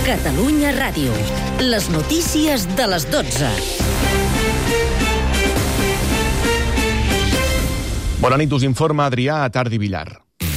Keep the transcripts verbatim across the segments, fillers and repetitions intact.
Catalunya Ràdio. Les notícies de les dotze. Bona nit, us informa Adrià Atardi Villar.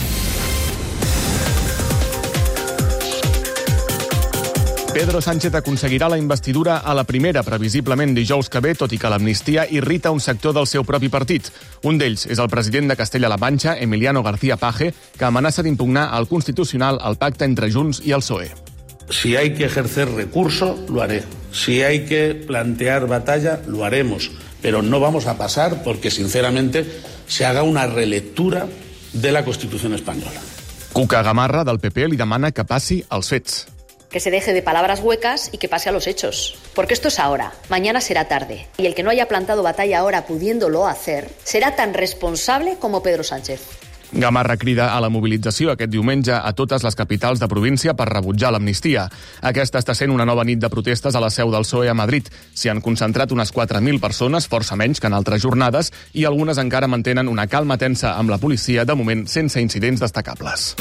Pedro Sánchez aconseguirà la investidura a la primera, previsiblement dijous que ve, tot i que l'amnistia irrita un sector del seu propi partit. Un d'ells és el president de Castella-La Manxa, Emiliano García Paje, que amenaça d'impugnar al Constitucional el pacte entre Junts i el P S O E. Si hay que ejercer recurso, lo haré. Si hay que plantear batalla, lo haremos. Pero no vamos a pasar porque, sinceramente, se haga una relectura de la Constitución española. Cuca Gamarra, del P P, li demana que passi als fets. Que se deje de palabras huecas y que pase a los hechos. Porque esto es ahora, mañana será tarde. Y el que no haya plantado batalla ahora pudiéndolo hacer, será tan responsable como Pedro Sánchez. Gamarra crida a la mobilització aquest diumenge a totes les capitals de província per rebutjar l'amnistia. Aquesta està sent una nova nit de protestes a la seu del P S O E a Madrid. S'hi han concentrat unes quatre mil persones, força menys que en altres jornades, i algunes encara mantenen una calma tensa amb la policia, de moment sense incidents destacables.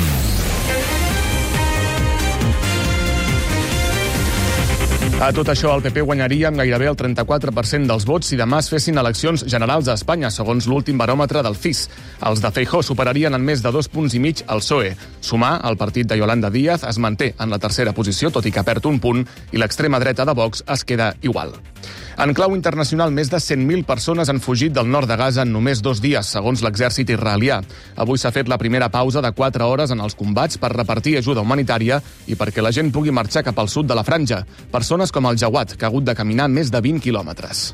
A tot això, el P P guanyaria amb gairebé el trenta-quatre per cent dels vots si demà es fessin eleccions generals a Espanya, segons l'últim baròmetre del C I S. Els de Feijóo superarien en més de dos punts i mig el P S O E. Sumar, el partit de Yolanda Díaz es manté en la tercera posició, tot i que perd un punt, i l'extrema dreta de Vox es queda igual. En clau internacional, més de cent mil persones han fugit del nord de Gaza en només dos dies, segons l'exèrcit israelià. Avui s'ha fet la primera pausa de quatre hores en els combats per repartir ajuda humanitària i perquè la gent pugui marxar cap al sud de la franja. Persones com el Jawad, que ha hagut de caminar més de vint quilòmetres.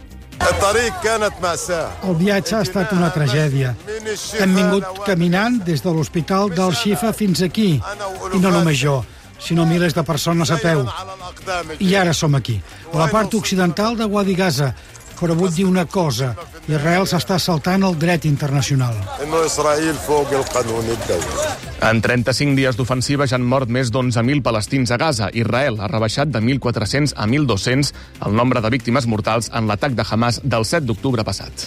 El viatge ha estat una tragèdia. Hem vingut caminant des de l'hospital del Shifa fins aquí. I no només jo, sinó milers de persones a peu. I ara som aquí, a la part occidental de Wadi Gaza. Però vull dir una cosa, Israel s'està saltant el dret internacional. En trenta-cinc dies d'ofensiva ja han mort més d'onze mil palestins a Gaza. Israel ha rebaixat de mil quatre-cents a mil dos-cents el nombre de víctimes mortals en l'atac de Hamas del set d'octubre passat.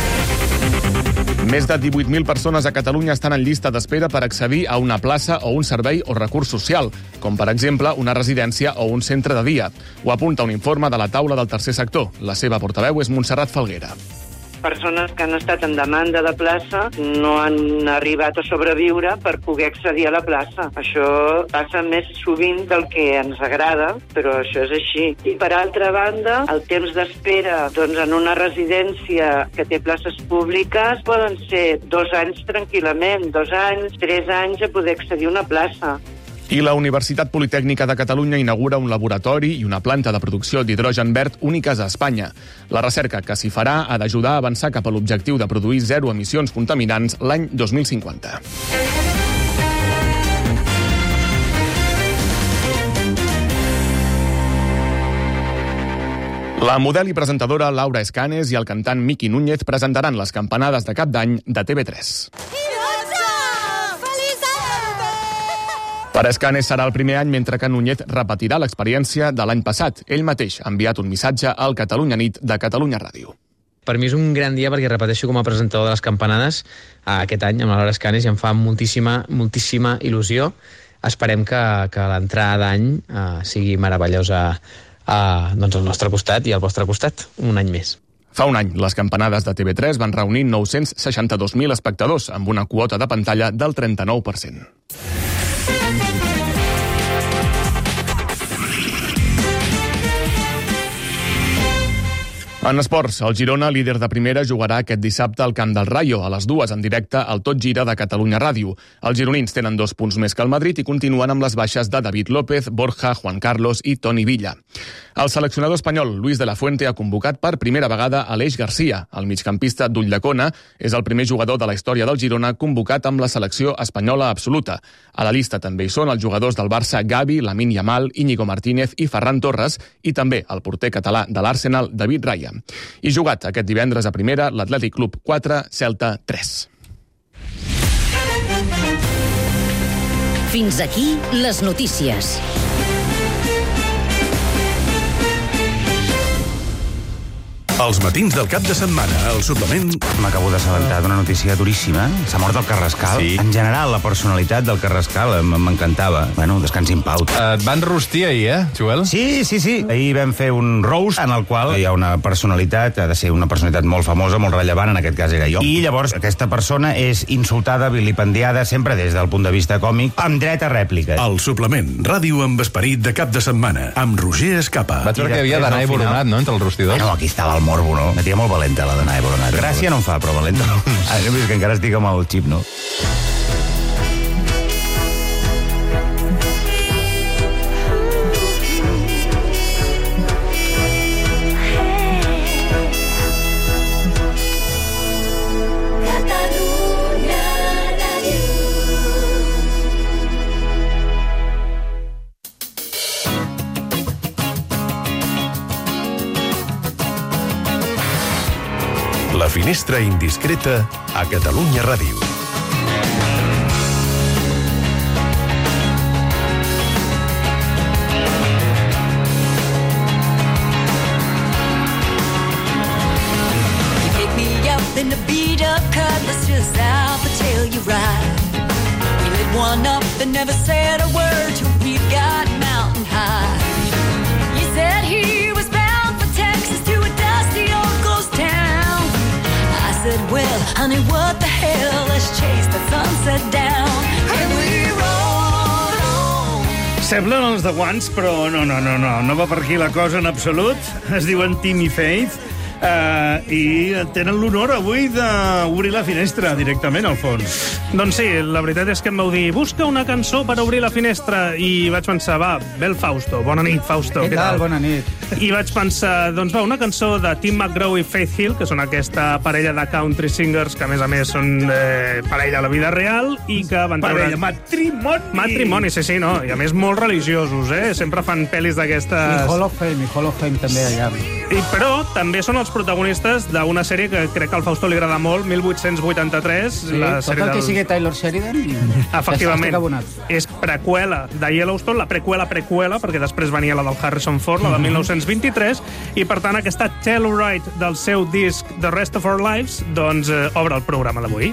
Més de divuit mil persones a Catalunya estan en llista d'espera per accedir a una plaça o un servei o recurs social, com per exemple una residència o un centre de dia. Ho apunta un informe de la taula del tercer sector. La seva portaveu és Montserrat Falguera. Persones que han estat en demanda de plaça no han arribat a sobreviure per poder accedir a la plaça. Això passa més sovint del que ens agrada, però això és així. I per altra banda, el temps d'espera doncs, en una residència que té places públiques poden ser dos anys tranquil·lament, dos anys, tres anys a poder accedir a una plaça. I la Universitat Politècnica de Catalunya inaugura un laboratori i una planta de producció d'hidrogen verd úniques a Espanya. La recerca que s'hi farà ha d'ajudar a avançar cap a l'objectiu de produir zero emissions contaminants l'any dos mil cinquanta. La model i presentadora Laura Escanes i el cantant Miki Núñez presentaran les campanades de cap d'any de T V tres. Per Escanes serà el primer any, mentre que Núñez repetirà l'experiència de l'any passat. Ell mateix ha enviat un missatge al Catalunya Nit de Catalunya Ràdio. Per mi és un gran dia perquè repeteixo com a presentador de les campanades aquest any amb la Laura Escanes i em fa moltíssima, moltíssima il·lusió. Esperem que, que l'entrada d'any uh, sigui meravellosa uh, doncs al nostre costat i al vostre costat, un any més. Fa un any, les campanades de T V tres van reunir nou-cents seixanta-dos mil espectadors amb una quota de pantalla del trenta-nou per cent. En esports, el Girona, líder de primera, jugarà aquest dissabte al Camp del Rayo, a les dues en directe al Tot Gira de Catalunya Ràdio. Els gironins tenen dos punts més que el Madrid i continuen amb les baixes de David López, Borja, Juan Carlos i Toni Villa. El seleccionador espanyol Luis de la Fuente ha convocat per primera vegada Aleix Garcia. El migcampista d'Ulldecona és el primer jugador de la història del Girona convocat amb la selecció espanyola absoluta. A la llista també hi són els jugadors del Barça Gavi, Lamine Yamal, Íñigo Martínez i Ferran Torres i també el porter català de l'Arsenal, David Raya. I jugat aquest divendres a primera, l'Atlètic Club quatre, Celta tres. Fins aquí les notícies. Els matins del cap de setmana, el suplement... M'acabo d'assabentar d'una notícia duríssima. S'ha mort el Carrascal. Sí. En general, la personalitat del Carrascal m'encantava. Bueno, descansi en pau. Uh, et van rostir ahir, eh, Joel? Sí, sí, sí. Ahir vam fer un roast en el qual hi ha una personalitat, ha de ser una personalitat molt famosa, molt rellevant, en aquest cas era jo. I llavors aquesta persona és insultada, vilipendiada, sempre des del punt de vista còmic, amb dret a rèplica. El suplement, ràdio amb esperit de cap de setmana, amb Roger Escapa. Vaig veure que hi havia Danai Boronat, no?, entre els rostidors. No, aquí estava el morbo, no? Una tia molt valenta, la Danai Boronat. Gràcia no em fa, però valenta no. Ah, no, és que encara estic amb el xip, no? La finestra indiscreta a Catalunya Ràdio. You pick me up in the beat-up Cutlass just out to tell you right. We lit one up and never said a word till we got mountain high. You said he was bound for Texas to a dusty old ghost town. I said, well, honey, what the hell? Let's chase the sunset down. And we rode on. Semblen els de Once, però no, no, no, no. No va per aquí la cosa en absolut. Es diuen Tim i Faith. Uh, i tenen l'honor avui d'obrir la finestra directament al fons. Doncs sí, la veritat és que em vau dir busca una cançó per obrir la finestra i vaig pensar, va, ve el Fausto. Bona nit, Fausto. Què tal? Bona nit. I vaig pensar, doncs va, una cançó de Tim McGraw i Faith Hill, que són aquesta parella de country singers que a més a més són eh, parella a la vida real i que van treure... Parella, matrimoni! Matrimoni, sí, sí, no. I a més molt religiosos, eh? Sempre fan pel·lis d'aquestes... I Hall of Fame, i Hall of Fame també allà. I, però també són els protagonistes d'una sèrie que crec que al Fausto li agrada molt, mil vuit-cents vuitanta-tres. Sí, la tot sèrie el que del... sigui Taylor Sheridan... Efectivament, és preqüela de Yellowstone, la preqüela preqüela, perquè després venia la del Harrison Ford, la de mil nou-cents vint-i-tres, i per tant aquesta Telluride del seu disc The Rest of Our Lives, doncs eh, obre el programa d'avui.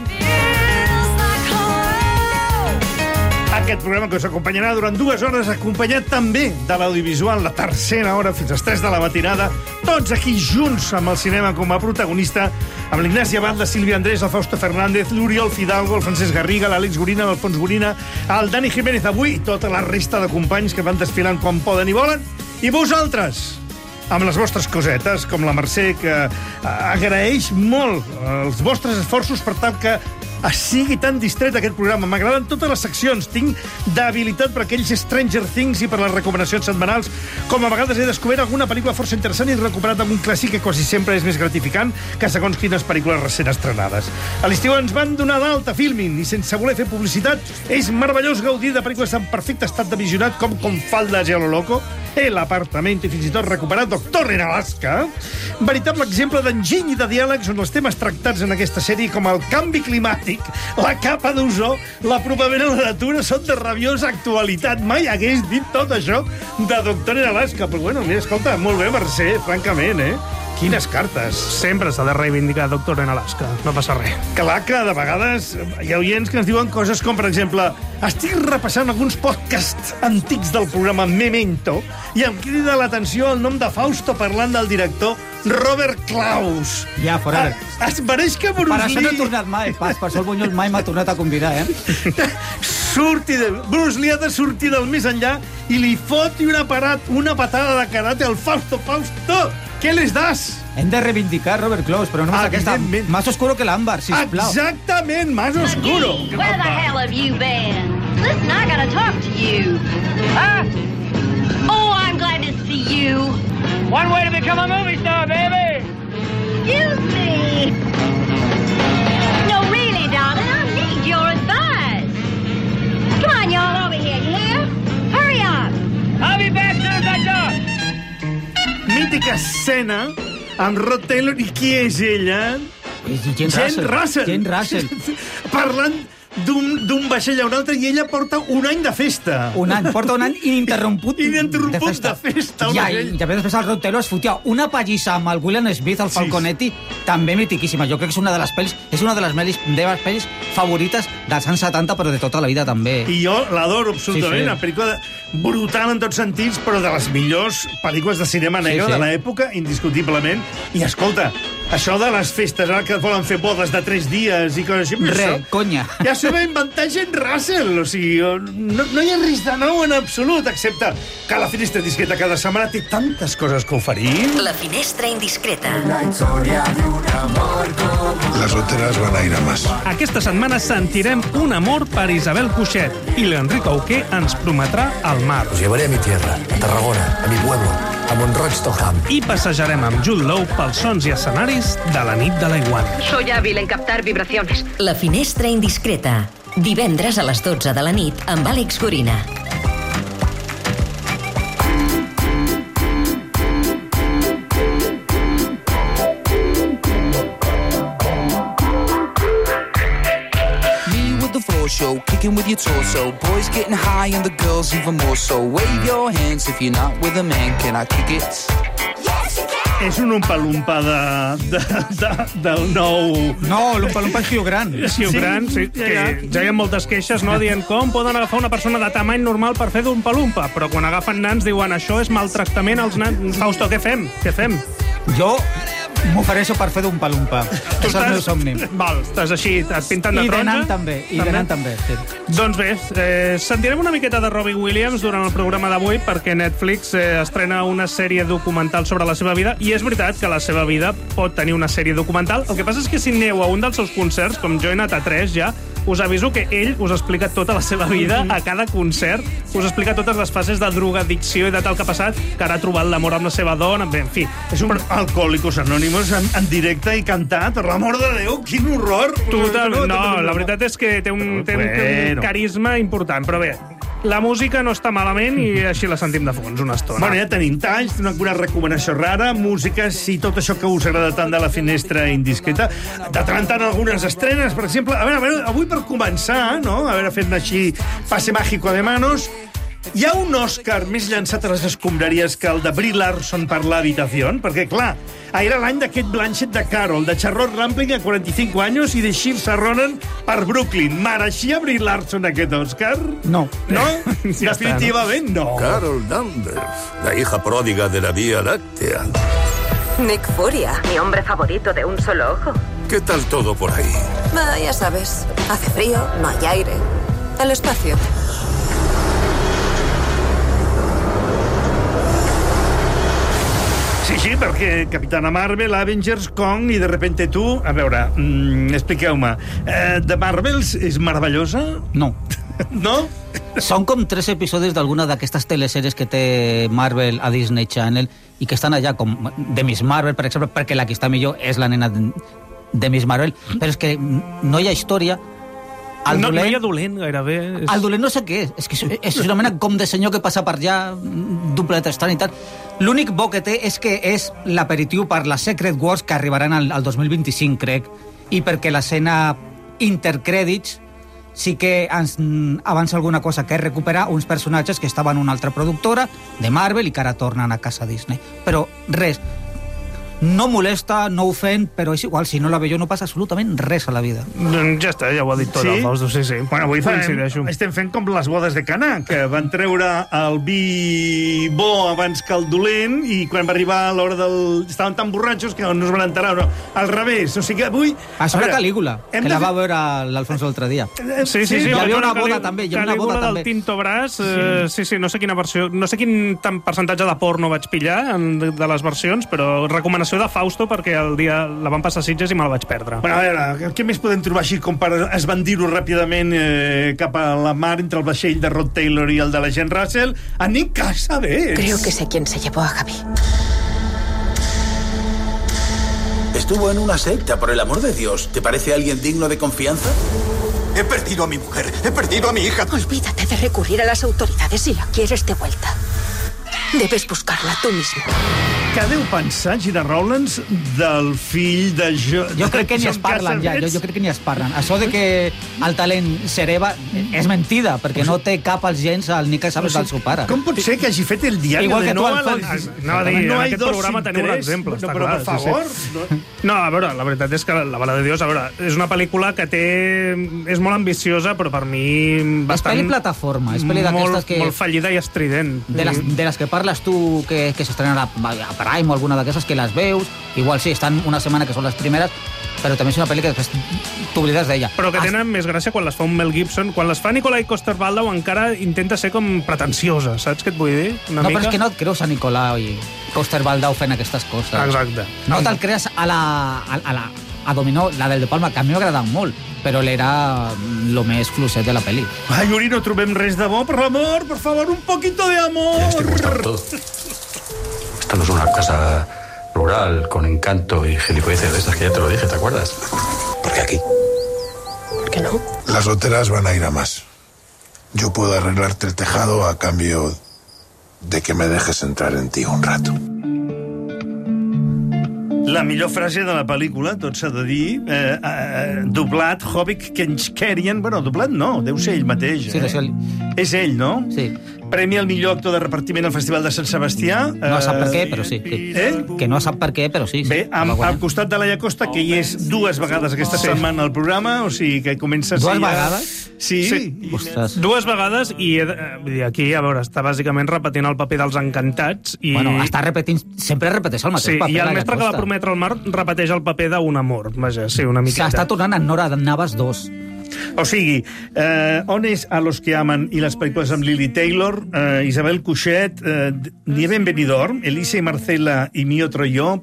Aquest programa que us acompanyarà durant dues hores, acompanyat també de l'audiovisual, la tercera hora fins a les tres de la matinada, tots aquí junts amb el cinema com a protagonista, amb l'Ignasi Abad, la Sílvia Andrés, el Fausto Fernández, l'Oriol Fidalgo, el Francesc Garriga, l'Àlex Gorina, l'Alfons Gorina, el Dani Jiménez avui i tota la resta de companys que van desfilant quan poden i volen. I vosaltres, amb les vostres cosetes, com la Mercè, que agraeix molt els vostres esforços per tal que sigui tan distret aquest programa. M'agraden totes les seccions. Tinc d'habilitat per aquells Stranger Things i per les recomanacions setmanals. Com a vegades he descobert alguna pel·lícula força interessant i recuperat algun clàssic que quasi sempre és més gratificant que segons quines pel·lícules recent estrenades. A l'estiu ens van donar d'alta Filmin i sense voler fer publicitat és meravellós gaudir de pel·lícules en perfecte estat de visionat com Con faldas y a lo loco, El apartamento i fins i tot recuperat Doctor en Alaska. Veritable exemple d'enginy i de diàleg són els temes tractats en aquesta sèrie com el canvi climàtic, la capa d'ozó, l'apropament a la natura són de rabiosa actualitat. Mai hagués dit tot això de Doctor en Alaska. Però bueno, mira, escolta, molt bé, Mercè, francament, eh? Quines cartes. Sempre s'ha de reivindicar Doctor en Alaska, no passa res. Clar que de vegades hi ha oients que ens diuen coses com, per exemple, estic repassant alguns podcasts antics del programa Memento i em crida l'atenció el nom de Fausto parlant del director Robert Klaus. Ja, fora. Ah, es mereix que Bruce Per Lee... això no he tornat mai, pas, per això el Bunyol mai m'ha tornat a convidar, eh? Surti de... Bruce Lee ha de sortir del més enllà i li foti una, parat, una patada de karate al Fausto. Fausto, què les das? Hem de reivindicar Robert Klaus, però només aquesta... Más oscuro que l'àmbar, sisplau. Exactament, más oscuro. Where the hell have you been? Listen, I gotta talk to you. Huh? Oh, I'm glad to see you. One way to become a movie star, baby. Excuse me. No, really, darling, I need your advice. Come on, y'all, over here, you hear? Hurry up. I'll be back soon as I talk. Mítica escena amb Rod Taylor. I qui és ella? És Jane Russell. Russell. Jane Russell. Parlant d'un vaixell a un altre i ella porta un any de festa. Un any, porta un any ininterromput, ininterromput de festa. De festa ja, I, I després el Rod Taylor es fotia una pallissa amb el William Smith, el Falconetti, sí. també mitiquíssima. Jo crec que és una de les pel·lis, és una de les meves pel·lis favorites dels anys setanta, però de tota la vida també. I jo l'adoro absolutament, sí, sí. Una pel·lícula brutal en tots sentits, però de les millors pel·lícules de cinema negre sí, sí. de l'època, indiscutiblement. I escolta, això de les festes, ara que volen fer bodes de tres dies i coses així... Re, això, conya. Ja s'ho va inventar gent Russell, o sigui, no, no hi ha ris de nou en absolut, excepte que la finestra indiscreta cada setmana té tantes coses que oferir. La finestra indiscreta. Las solteras van a ir a más. Aquesta setmana sentirem un amor per Isabel Cuixet i l'Enric Auqué ens prometrà el mar. Os llevaré a mi tierra, a Tarragona, a mi pueblo, a Montroig Toham. I passejarem amb Jude Law pels sons i escenaris de la nit de la Iguana. Soy hábil en captar vibraciones. La finestra indiscreta. Divendres a les dotze de la nit amb Àlex Gorina. Show, kicking with your torso. Boys getting high and the girls even more so. Wave your hands if you're not with a man. Can I kick it? És un umpa-lumpa de, de, de, del nou... No, l'umpa-lumpa és Hugh Grant. Hugh Grant, sí, sí, que ja hi ha moltes queixes, no?, dient com poden agafar una persona de tamany normal per fer d'umpa-lumpa, però quan agafen nans diuen això és maltractament als nans. Fausto, què fem? Què fem? Jo m'ofereixo per fer d'umpa-lumpa. És el meu somni. Val, estàs així, et pintant de taronja. I de nan també, i de nan també. Sí. Doncs bé, eh, sentirem una miqueta de Robbie Williams durant el programa d'avui perquè Netflix eh, estrena una sèrie documental sobre la seva vida i és veritat que la seva vida pot tenir una sèrie documental. El que passa és que si aneu a un dels seus concerts, com jo he anat a tres ja, us aviso que ell us explica tota la seva vida a cada concert, us explica totes les fases de drogadicció i de tal que ha passat, que ara ha trobat l'amor amb la seva dona, bé, en fi. És un alcohòlicos anònimos en, en directe i cantat, per l'amor de Déu, quin horror! Totalment, no, la veritat és que té un, té un, té un carisma important, però bé, la música no està malament i així la sentim de fons una estona. Bueno, ja tenim talls, una recomanació rara, músiques i tot això que us agrada tant de la finestra indiscreta. De tant en tant algunes estrenes, per exemple, a veure, a veure, avui per començar, no?, a veure, fent així pase mágico de manos, hi ha un Òscar més llançat a les escombraries que el de Brie Larson per l'habitació, perquè, clar, era l'any d'aquest Blanchett de Carol, de Charlotte Rampling a quaranta-cinc anys i de Saoirse Ronan per Brooklyn. Mereixia Brie Larson aquest Òscar? No. No? Ja definitivament no. Carol Danvers, la hija pródiga de la Vía Láctea. Nick Furia, mi hombre favorito de un solo ojo. ¿Qué tal todo por ahí? Ah, ya sabes, hace frío, no hay aire. El espacio. Sí, sí, perquè Capitana Marvel, Avengers, Kong i de repente tu... A veure, mm, expliqueu-me. Eh, The Marvels és meravellosa? No. No? Són com tres episodis d'alguna d'aquestes telesèries que té Marvel a Disney Channel i que estan allà, com de Miss Marvel, per exemple, perquè la que està millor és la nena de Miss Marvel, però és que no hi ha història. El no, dolent, no hi ha dolent, gairebé. És... El dolent no sé què és. És que és, és una mena com de senyor que passa per allà d'un planeta estrany i tal. L'únic bo que té és que és l'aperitiu per la Secret Wars que arribaran al, al dos mil vint-i-cinc, crec, i perquè l'escena intercrèdits sí que ens avança alguna cosa, que és recuperar uns personatges que estaven en una altra productora de Marvel i que ara tornen a casa Disney. Però res, no molesta, no ofèn, però és igual, si no la veig no passa absolutament res a la vida. Doncs ja està, ja ho ha dit tot, sí? El Fausto, sí, sí. Bueno, avui farem, estem fent com les bodes de Cana, que van treure el vi bo abans que el dolent, i quan va arribar a l'hora del... estaven tan borratxos que no es van enterar, no. Al revés, o sigui que avui... Això era Calígula, que la va veure l'Alfonso l'altre dia. Sí, sí, sí. Hi havia una boda també, hi havia una boda també. Calígula del Tinto Brass, eh, sí, sí, no sé quina versió, no sé quin percentatge de porno vaig pillar de les versions, però recomanació de Fausto perquè el dia la van passar a Sitges i me la vaig perdre. Bueno, a veure, què més podem trobar així com per esbandir-ho ràpidament eh, cap a la mar entre el vaixell de Rod Taylor i el de la Jane Russell? Anem casa, bé. Creo que sé quién se llevó a Gaby. Estuvo en una secta, por el amor de Dios. ¿Te parece alguien digno de confianza? He perdido a mi mujer, he perdido a mi hija. Olvídate de recurrir a las autoridades si la quieres de vuelta. Debes buscarla tú mismo. Què deu pensar Gina Rowlands del fill de jo... Jo crec que ni es parlen, ja. Jo, jo crec que ni es parlen. Això de que el talent s'hereva és mentida, perquè no té cap als gens al Nick Casares del seu pare. Com pot ser que hagi fet el diari Igual de que tu, Noa? Alfons. No, No, dir, no en hay aquest dos programa sin tenim un tres. exemple, està Però, clar. per favor... Sí, sí. No, a veure, la veritat és que La bala de Dios, a veure, és una pel·lícula que té... és molt ambiciosa, però per mi bastant... És pel·li plataforma, és pel·li d'aquestes que... Molt fallida i estrident. De les, de les que parles tu, que, que s'estrenen a, a Prime o alguna d'aquestes, que les veus, igual sí, estan una setmana que són les primeres, però també és una pel·li que després t'oblides d'ella. Però que tenen més gràcia quan les fa un Mel Gibson. Quan les fa Nikolai Coster-Waldau encara intenta ser com pretensiosa, saps què et vull dir? Una no, mica? però és que no et creus a Nikolai Coster-Waldau fent aquestes coses. Exacte. No te'l crees a la... A, a la a Dominó, la del De Palma, que a mi m'ha agradat molt, però l'era lo més fluixet de la pel·li. Ai, Uri, no trobem res de bo, per l'amor, por favor, un poquito de amor. Ya estoy cortado todo. Esto no es una casa rural con encanto y gilipolleces de estas que ya te lo dije, ¿te acuerdas? ¿Por qué aquí? ¿Por qué no? Las loteras van a ir a más. Yo puedo arreglarte el tejado a cambio de que me dejes entrar en ti un rato. La millor frase de la pel·lícula, tot s'ha de dir, eh, eh, doblat, Hobbit Kenchkerian... Bueno, doblat no, deu ser ell mateix. Sí, eh? és ell. És ell, no? Sí. Premi al millor actor de repartiment al Festival de Sant Sebastià. No sap per què, però sí. sí. Eh? Que no sap per què, però sí. sí. Bé, amb, al costat de Laia Costa, que hi és dues vegades aquesta Sí. setmana al programa, o sigui que comença a ser... Dues ja- vegades? Sí. Sí. Ostres. Dues vegades, i he de- eh, vull dir, aquí, a veure, està bàsicament repetint el paper dels encantats. I... Bueno, està repetint... Sempre repeteix el mateix Sí, paper. i el Laia mestre que va Costa. prometre el mar repeteix el paper d'un amor. Vaja, sí, una miqueta. S'està tornant en Nora Navas dos. O sigui, eh, on és A los que aman i les pel·lícules amb Lily Taylor, eh, Isabel Cuixet, eh, Nieve en Benidorm, Elisa i Marcela i mi otro yo...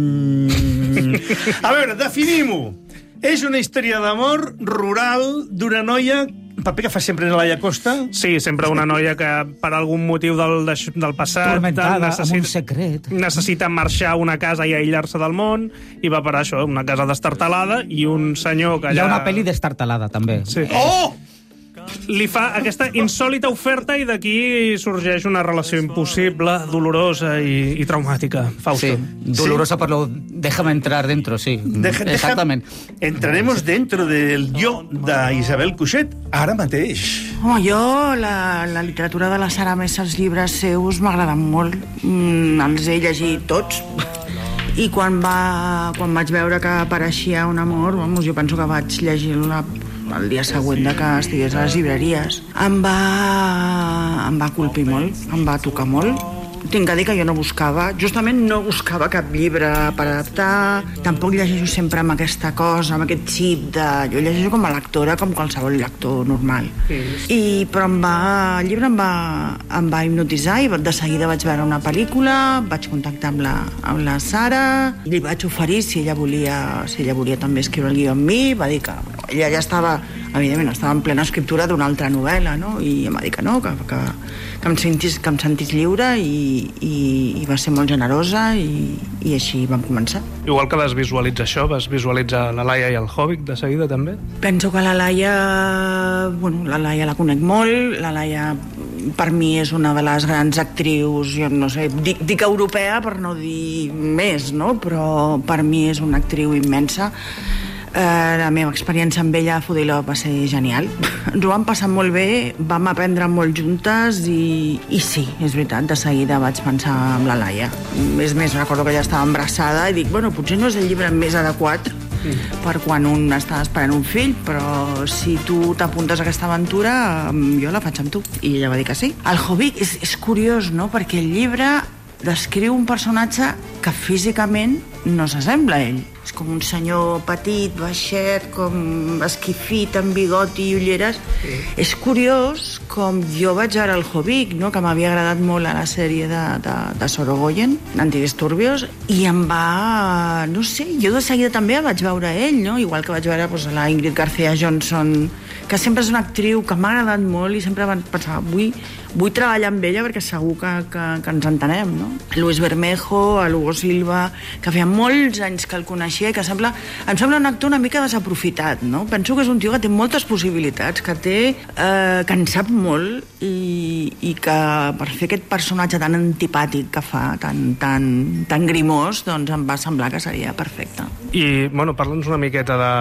Mm... A veure, definim-ho. És una història d'amor rural d'una noia, paper que fa sempre Laia Costa. Sí, sempre una noia que per algun motiu del, del passat Tormentada, amb un secret. necessita marxar a una casa i aïllar-se del món, i va per això, una casa destartalada, i un senyor que allà... Hi ha una pel·li destartalada, també. Sí. Oh! Li fa aquesta insòlita oferta i d'aquí sorgeix una relació impossible, dolorosa i, i traumàtica. Fausto. Sí, dolorosa per lo... Déjame entrar dentro, sí. Deja, Exactament. Deja, entraremos dentro del yo d'Isabel Cuixet ara mateix. Home, jo, la, la literatura de la Sara Mesa, els llibres seus m'agraden molt. Mm, els he llegit tots. I quan, va, quan vaig veure que apareixia un amor, vamos, jo penso que vaig llegir-la el dia següent de que estigués a les llibreries. Em va, em va colpir molt, em va tocar molt. Tinc que dir que jo no buscava, justament no buscava cap llibre per adaptar, tampoc llegeixo sempre amb aquesta cosa, amb aquest xip de... Jo llegeixo com a lectora, com qualsevol lector normal. Sí. I, però em va, el llibre em va, em va hipnotitzar i de seguida vaig veure una pel·lícula, vaig contactar amb la, amb la Sara, li vaig oferir si ella volia, si ella volia també escriure el guió amb mi, va dir que bueno, ella ja estava, evidentment, estava en plena escriptura d'una altra novel·la, no? I em va dir que no, que, que, que em sentís, que em sentís lliure i, i, i va ser molt generosa i, i així vam començar. Igual que vas visualitzar això, vas visualitzar la Laia i el Hobbit de seguida, també? Penso que la Laia... Bueno, la Laia la conec molt, la Laia per mi és una de les grans actrius, jo no sé, dic, dic europea per no dir més, no? Però per mi és una actriu immensa. Eh, la meva experiència amb ella a Fudiló va ser genial. Ens ho vam passar molt bé, vam aprendre molt juntes i, i sí, és veritat, de seguida vaig pensar amb la Laia. És més, recordo que ella estava embarassada i dic, bueno, potser no és el llibre més adequat per quan un està esperant un fill, però si tu t'apuntes a aquesta aventura, jo la faig amb tu. I ella va dir que sí. El Hobbit és, és curiós, no?, perquè el llibre descriu un personatge que físicament no s'assembla a ell. És com un senyor petit, baixet, com esquifit, amb bigoti i ulleres. Sí. És curiós com jo vaig veure el Hobbit, no?, que m'havia agradat molt a la sèrie de, de, de Sorogoyen, Antidisturbios, i em va... no sé, jo de seguida també el vaig veure a ell, no?, igual que vaig veure pues, a la Ingrid García Johnson, que sempre és una actriu que m'ha agradat molt i sempre pensava, vull, vull treballar amb ella perquè segur que, que, que ens entenem, no? Luis Bermejo, a Hugo Silva, que feia molts anys que el coneixia i que sembla, em sembla un actor una mica desaprofitat, no? Penso que és un tio que té moltes possibilitats, que té, eh, que en sap molt i, i que per fer aquest personatge tan antipàtic que fa, tan, tan, tan grimós, doncs em va semblar que seria perfecte. I, bueno, parla'ns una miqueta de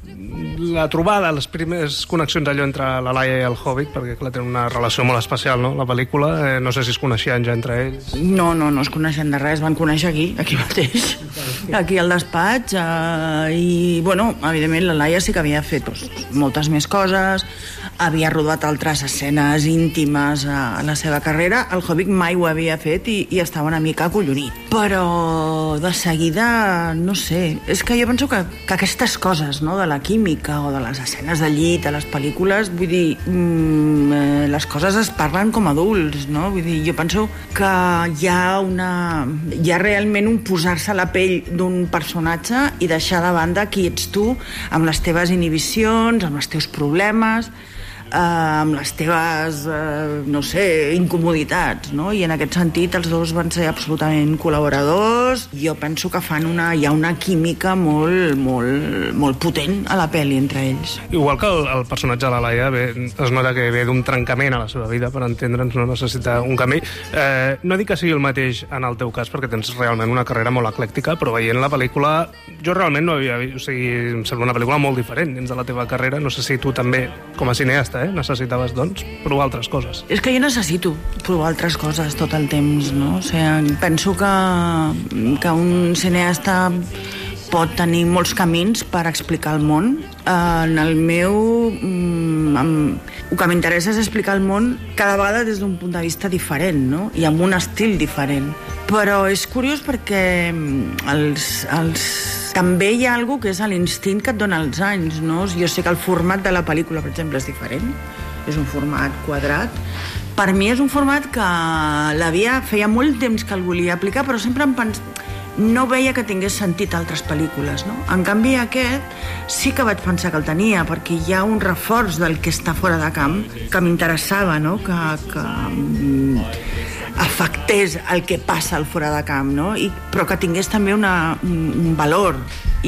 la trobada, les primeres connexions allò entre la Laia i el Hobbit, perquè clar, tenen una relació molt especial, no?, la pel·lícula. Eh, no sé si es coneixien ja entre ells. No, no, no es coneixen de res, van conèixer aquí, aquí mateix, aquí al despatx, eh, i, bueno, evidentment la Laia sí que havia fet doncs, moltes més coses, havia rodat altres escenes íntimes a la seva carrera, el Hobbit mai ho havia fet i, i estava una mica acollonit. Però de seguida, no sé, és que jo penso que, que aquestes coses, no?, de la química o de les escenes de llit a les pel·lícules, vull dir, mm, eh, les coses es parlen com adults, no? Vull dir, jo penso que hi ha una... hi ha realment un posar-se a la pell d'un personatge i deixar de banda qui ets tu amb les teves inhibicions, amb els teus problemes, eh, amb les teves, eh, no sé, incomoditats, no? I en aquest sentit els dos van ser absolutament col·laboradors. Jo penso que fan una, hi ha una química molt, molt, molt potent a la pel·li entre ells. Igual que el, el personatge de la Laia ve, es nota que ve d'un trencament a la seva vida, per entendre'ns, no necessita un canvi. Eh, no dic que sigui el mateix en el teu cas, perquè tens realment una carrera molt eclèctica, però veient la pel·lícula, jo realment no havia vist, o sigui, em sembla una pel·lícula molt diferent dins de la teva carrera. No sé si tu també, com a cineasta, eh, necessitaves, doncs, provar altres coses. És que jo necessito provar altres coses tot el temps, no? O sigui, penso que, que un cineasta pot tenir molts camins per explicar el món. En el meu... Amb, el que m'interessa és explicar el món cada vegada des d'un punt de vista diferent, no? I amb un estil diferent. Però és curiós perquè els... els també hi ha alguna que és l'instint que et dona els anys, no? Jo sé que el format de la pel·lícula, per exemple, és diferent. És un format quadrat. Per mi és un format que l'havia... feia molt temps que el volia aplicar, però sempre em pens... no veia que tingués sentit altres pel·lícules, no? En canvi, aquest sí que vaig pensar que el tenia, perquè hi ha un reforç del que està fora de camp que m'interessava, no? Que... que afectés el que passa al fora de camp, no? I, però que tingués també una, un, un valor.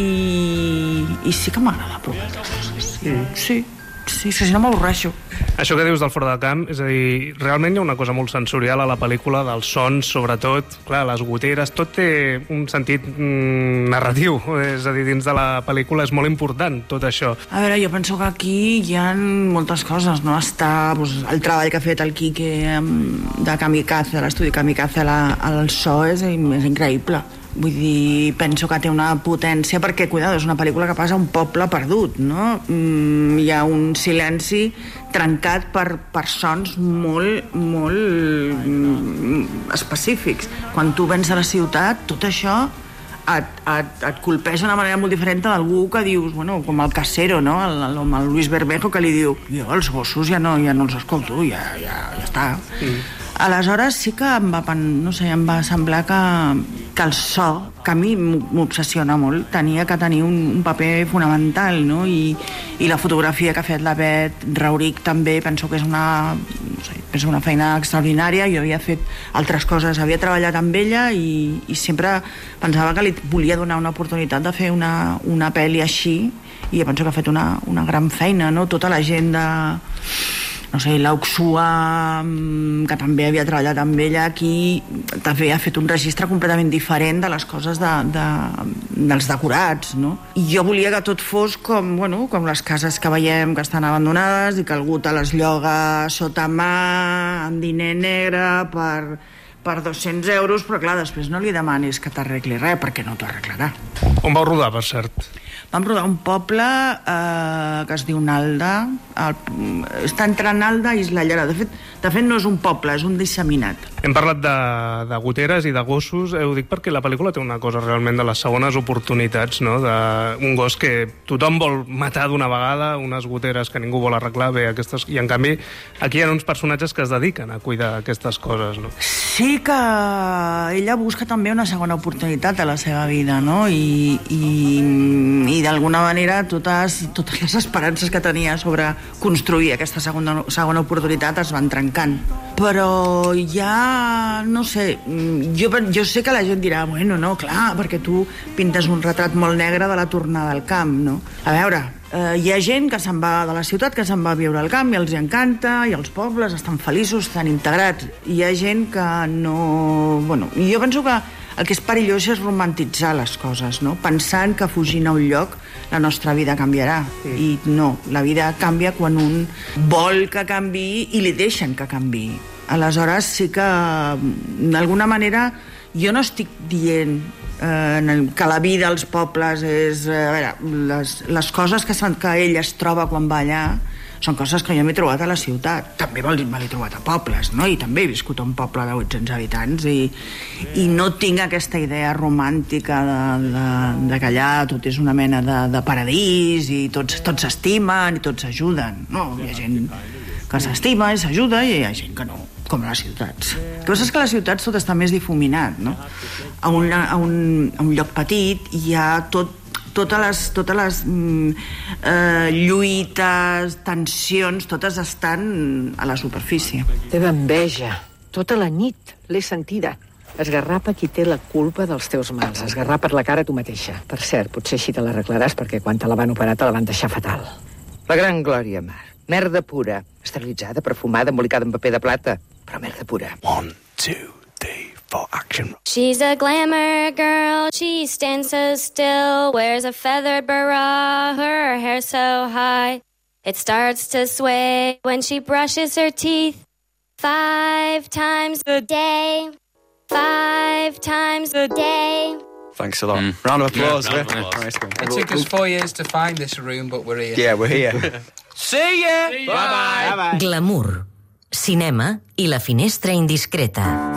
I, i sí que m'agrada provar altres coses. Sí, sí, sí, si no m'avorreixo. Això que dius del fora de camp, és a dir, realment hi ha una cosa molt sensorial a la pel·lícula, dels sons, sobretot, clar, les goteres, tot té un sentit mm, narratiu, és a dir, dins de la pel·lícula és molt important tot això. A veure, jo penso que aquí hi ha moltes coses, no? Està doncs, el treball que ha fet el Quique de Kamikaze, de l'estudi Kamikaze, la, el so és, és increïble. Vull dir, penso que té una potència perquè, cuidado, és una pel·lícula que passa a un poble perdut, no? Mm, hi ha un silenci trencat per, per sons molt, molt mm, específics. Quan tu vens a la ciutat, tot això et, et, et colpeja d'una manera molt diferent d'algú que dius, bueno, com el Casero, no? El, el, el Luis Bermejo, que li diu, jo els gossos ja no, ja no els escolto, ja, ja, ja està. Mm. Aleshores sí que em va, no sé, em va semblar que, que el so, que a mi m'obsessiona molt, tenia que tenir un, un paper fonamental, no? I, i la fotografia que ha fet la Bet Rauric també penso que és una, no sé, és una feina extraordinària. Jo havia fet altres coses, havia treballat amb ella i, i sempre pensava que li volia donar una oportunitat de fer una, una pel·li així, i jo penso que ha fet una, una gran feina, no? Tota la gent de... no sé, l'Auxua, que també havia treballat amb ella aquí, també ha fet un registre completament diferent de les coses de, de, dels decorats, no? I jo volia que tot fos com, bueno, com les cases que veiem que estan abandonades i que algú te les lloga sota mà, amb diner negre, per, per dos-cents euros, però clar, després no li demanis que t'arregli res, perquè no t'ho arreglarà. On vau rodar, per cert? Vam rodar un poble eh, que es diu Nalda. El, està entre Nalda i Isla Llara. De fet, de fet, no és un poble, és un disseminat. Hem parlat de, de goteres i de gossos. Eh, ho dic perquè la pel·lícula té una cosa realment de les segones oportunitats, no? Un gos que tothom vol matar d'una vegada, unes goteres que ningú vol arreglar, bé, aquestes... i en canvi aquí hi ha uns personatges que es dediquen a cuidar aquestes coses, no? Sí que ella busca també una segona oportunitat a la seva vida, no? I, i, i i d'alguna manera totes, totes les esperances que tenia sobre construir aquesta segona, segona oportunitat es van trencant. Però ja, no sé, jo, jo sé que la gent dirà, bueno, no, clar, perquè tu pintes un retrat molt negre de la tornada al camp, no? A veure, eh, hi ha gent que se'n va de la ciutat, que se'n va a viure al camp i els encanta, i els pobles estan feliços, estan integrats. Hi ha gent que no... Bueno, jo penso que el que és perillós és romantitzar les coses, no? Pensant que fugint a un lloc la nostra vida canviarà. Sí. I no, la vida canvia quan un vol que canviï i li deixen que canviï. Aleshores sí que, d'alguna manera, jo no estic dient eh, que la vida als pobles és... Eh, a veure, les, les coses que, que ell es troba quan va allà són coses que jo m'he trobat a la ciutat. També me l'he trobat a pobles, no? I també he viscut a un poble de vuit-cents habitants i, i no tinc aquesta idea romàntica de, de, de que allà tot és una mena de, de paradís i tots tots s'estimen i tots s'ajuden. No, hi ha gent que s'estima i s'ajuda i hi ha gent que no, com a les ciutats. El que passa és que a les ciutats tot està més difuminat, no? A un, a un, a un lloc petit hi ha tot totes les, totes les eh, lluites, tensions, totes estan a la superfície. Teva enveja. Tota la nit l'he sentida. Esgarrapa qui té la culpa dels teus mals. Esgarrapa per la cara tu mateixa. Per cert, potser així te l'arreglaràs perquè quan te la van operar te la van deixar fatal. La gran Glòria Mar. Merda pura. Esterilitzada, perfumada, embolicada en paper de plata. Però merda pura. One, two, three, four, action. She's a glamour girl, she stands so still, wears a feathered bra, her hair so high. It starts to sway when she brushes her teeth five times a day, five times a day. Thanks a lot. Mm. Round of applause. Yeah, round of applause. Yeah. It took us four years to find this room, but we're here. Yeah, we're here. See ya! See ya. Bye-bye. Bye-bye. Glamour, cinema i la finestra indiscreta.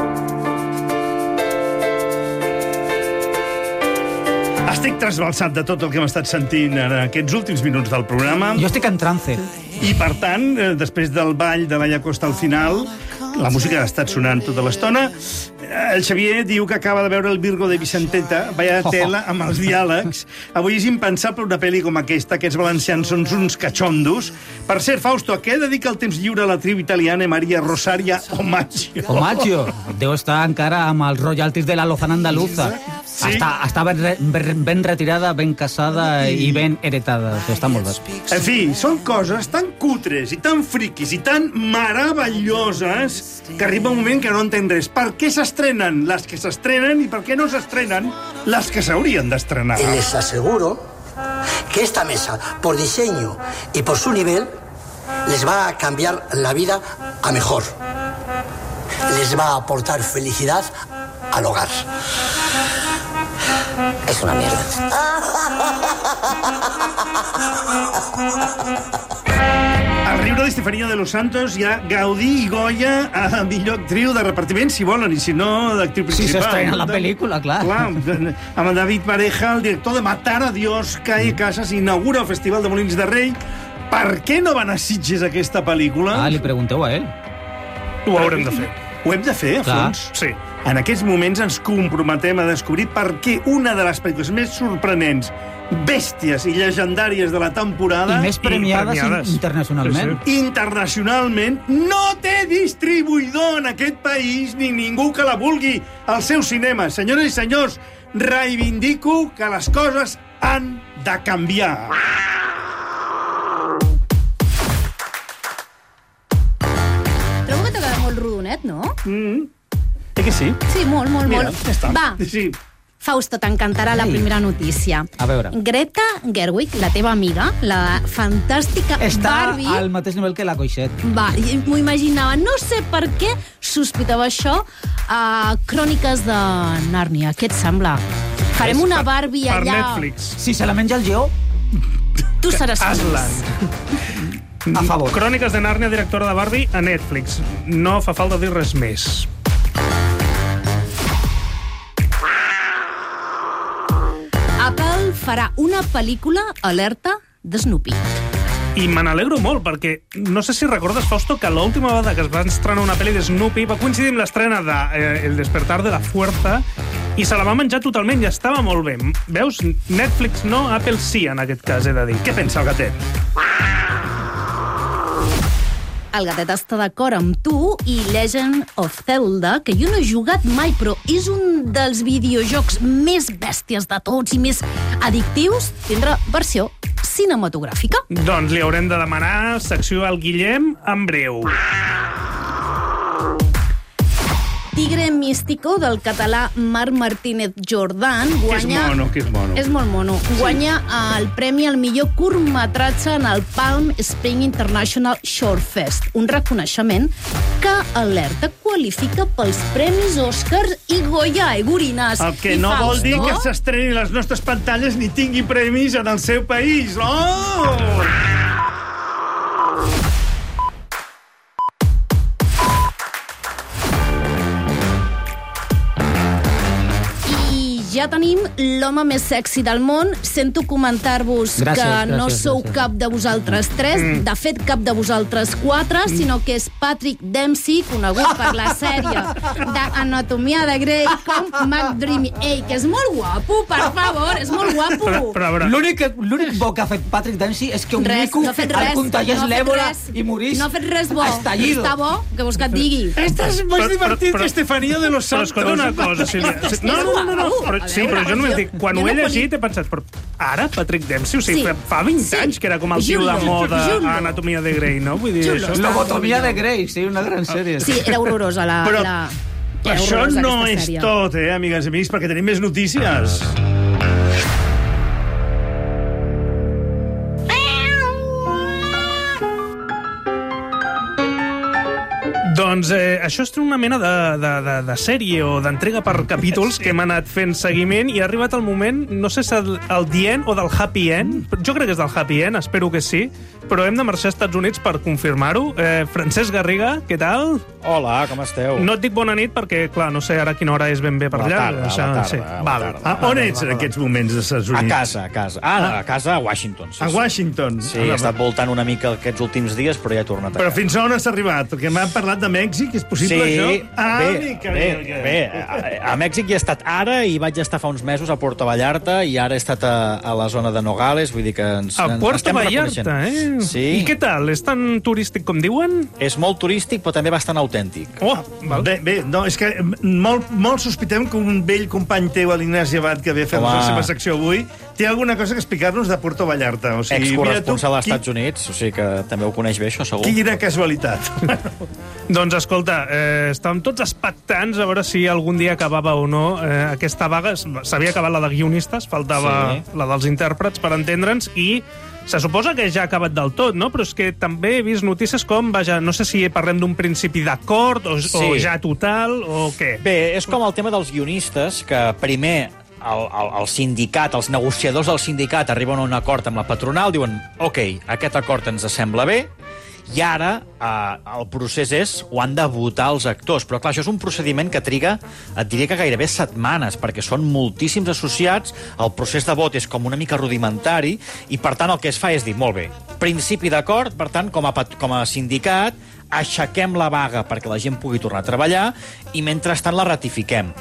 Estic trasbalsat de tot el que hem estat sentint en aquests últims minuts del programa. Jo estic en trance. I, per tant, després del ball de Laia Costa al final, la música ha estat sonant tota l'estona. El Xavier diu que acaba de veure el Virgo de Vicenteta, vaya tela amb els diàlegs. Avui és impensable una pel·li com aquesta, aquests valencians són uns catxondos. Per cert, Fausto, a què dedica el temps lliure a la tribu italiana Maria Rosaria Omaggio? Omaggio? Deu estar encara amb els royalties de la Lozana andaluza. Sí? Està, està ben, ben, ben retirada, ben casada i ben heretada. Està molt bé. En fi, són coses tan cutres i tan friquis i tan meravelloses que arriba un moment que no entenc res. Per què s'estrenen les que s'estrenen i per què no s'estrenen les que s'haurien d'estrenar? Y les aseguro que esta mesa, por diseño y por su nivel, les va a cambiar la vida a mejor. Les va a aportar felicidad al hogar. Es una mierda. Al riure d'Estefanía de los Santos hi ha Gaudí i Goya a millor actriu de repartiment, si volen, i si no, d'actriu principal. Si s'estrena la pel·lícula, clar. Clar, amb David Pareja, el director de Matar a Dios, Cae Casas, inaugura el Festival de Molins de Rei. Per què no van a Sitges aquesta pel·lícula? Ah, li pregunteu a ell. Ho haurem de fer. Ho hem de fer, a fons? Sí. En aquests moments ens comprometem a descobrir per què una de les pel·lícules més sorprenents, bèsties i llegendàries de la temporada... I més premiades, i premiades. internacionalment. Sí, sí. Internacionalment no té distribuïdor en aquest país ni ningú que la vulgui al seu cinema. Senyores i senyors, reivindico que les coses han de canviar. Trobo que t'ha quedat molt rodonet, no? Mm. Eh que sí? Sí, molt, molt, Mira, molt. Ja està. Va. Sí. Fausto, t'encantarà la primera notícia. A veure. Greta Gerwig, la teva amiga, la fantàstica Està Barbie... al mateix nivell que la Coixet. Va, m'ho imaginava. No sé per què sospitava això a Cròniques de Nàrnia. Què et sembla? Farem És una per- Barbie per allà... Netflix. Si se la menja el lleó... Tu seràs Aslan. A favor. Cròniques de Nàrnia, directora de Barbie, a Netflix. No fa falta dir res més. Apple farà una pel·lícula alerta de Snoopy. I me n'alegro molt, perquè no sé si recordes, Fausto, que l'última vegada que es va estrenar una pel·li de Snoopy va coincidir amb l'estrena de eh, El despertar de la fuerza, I se la va menjar totalment i estava molt bé. Veus? Netflix no, Apple sí, en aquest cas, he de dir. Què pensa el gatet? El gatet està d'acord amb tu i Legend of Zelda, que jo no he jugat mai, però és un dels videojocs més bèsties de tots i més addictius, tindrà versió cinematogràfica. Doncs li haurem de demanar secció al Guillem en breu. Tigre místico del català Marc Martínez Jordan guanya... Que és mono, que és mono. És molt mono. Guanya el premi al millor curtmetratge en el Palm Spring International Short Fest, un reconeixement que Alerta qualifica pels premis Oscars i Goya, eh, Gorines? El que no vol dir que s'estreni les nostres pantalles ni tingui premis en el seu país. Oh! Ja tenim l'home més sexy del món. Sento comentar-vos que Gràcies, no gràcies, sou gràcies. cap de vosaltres tres, Mm. de fet, cap de vosaltres quatre, sinó que és Patrick Dempsey, conegut per la sèrie d'Anatomia de Grey com McDreamy. Ei, que és molt guapo, per favor, és molt guapo. L'únic que- l'únic bo que ha fet Patrick Dempsey és que un Res, mico no ha fet el res, contagiés no ha fet l'èbola res. i morís No ha fet res bo. estallido. Està bo, que vols que et digui. Estàs més divertit que Estefanía de los Però Santos. escolta una cosa, Sílvia. No, no, no, no, però, sí, però jo només dic, quan ho he llegit he pensat, però ara Patrick Dempsey, o sigui, Sí. fa vint Sí. anys que era com el tio de Juro, moda juro. a Anatomia de Grey, no? Vull dir, això està... Lobotomia de Grey, sí, una gran sèrie. Sí, era horrorosa la... Però la... era Això horrorosa no aquesta és sèrie. tot, eh, amigues i amics, perquè tenim més notícies. Doncs eh, això és una mena de, de, de, de sèrie o d'entrega per capítols sí. que hem anat fent seguiment i ha arribat el moment, no sé si el, el The End o del Happy End, jo crec que és del Happy End, espero que sí, però hem de marxar als Estats Units per confirmar-ho. Eh, Francesc Garriga, què tal? Hola, com esteu? No et dic bona nit perquè, clar, no sé ara quina hora és ben bé per La allà. tarda, Això, la tarda, sí. la Val. tarda. Ah, on ets en aquests moments dels Estats A Units? casa, a casa. Ah, a casa a Washington. Sí, A sí. Washington. Sí, he estat voltant una mica aquests últims dies, però ja he tornat a Però casa. fins on has arribat? Perquè m'han parlat de Mèxic, és possible Sí, això? Ah, bé, mica, bé, mica. bé. A, a Mèxic hi he estat ara i vaig estar fa uns mesos a Puerto Vallarta i ara he estat a, a la zona de Nogales, vull dir que ens, A ens Puerto estem Vallarta, reconeixent. eh? Sí. I què tal? És tan turístic com diuen? És molt turístic, però també bastant autèntic. Oh, val. Bé, bé, no, és que molt, molt sospitem que un vell company teu, l'Ignasi Abad, que ve a fer Home. la seva secció avui, té alguna cosa que explicar-nos de Puerto Vallarta. O sigui, Excorresponsal als qui- Estats Units, o sigui que també ho coneix bé, això, segur. Quina casualitat. Doncs escolta, eh, estàvem tots expectants a veure si algun dia acabava o no eh, aquesta vaga. S'havia acabat la de guionistes, faltava Sí. la dels intèrprets per entendre'ns i se suposa que ja ha acabat del tot, no? Però és que també he vist notícies com, vaja, no sé si parlem d'un principi d'acord o, Sí. o ja total o què. Bé, és com el tema dels guionistes, que primer el, el, el sindicat, els negociadors del sindicat arriben a un acord amb la patronal, diuen, ok, aquest acord ens sembla bé, i ara eh, el procés és, ho han de votar els actors. Però clar, això és un procediment que triga, et diria que gairebé setmanes, perquè són moltíssims associats, el procés de vot és com una mica rudimentari, i per tant el que es fa és dir, molt bé, principi d'acord, per tant, com a, pat- com a sindicat, aixequem la vaga perquè la gent pugui tornar a treballar, i mentrestant la ratifiquem.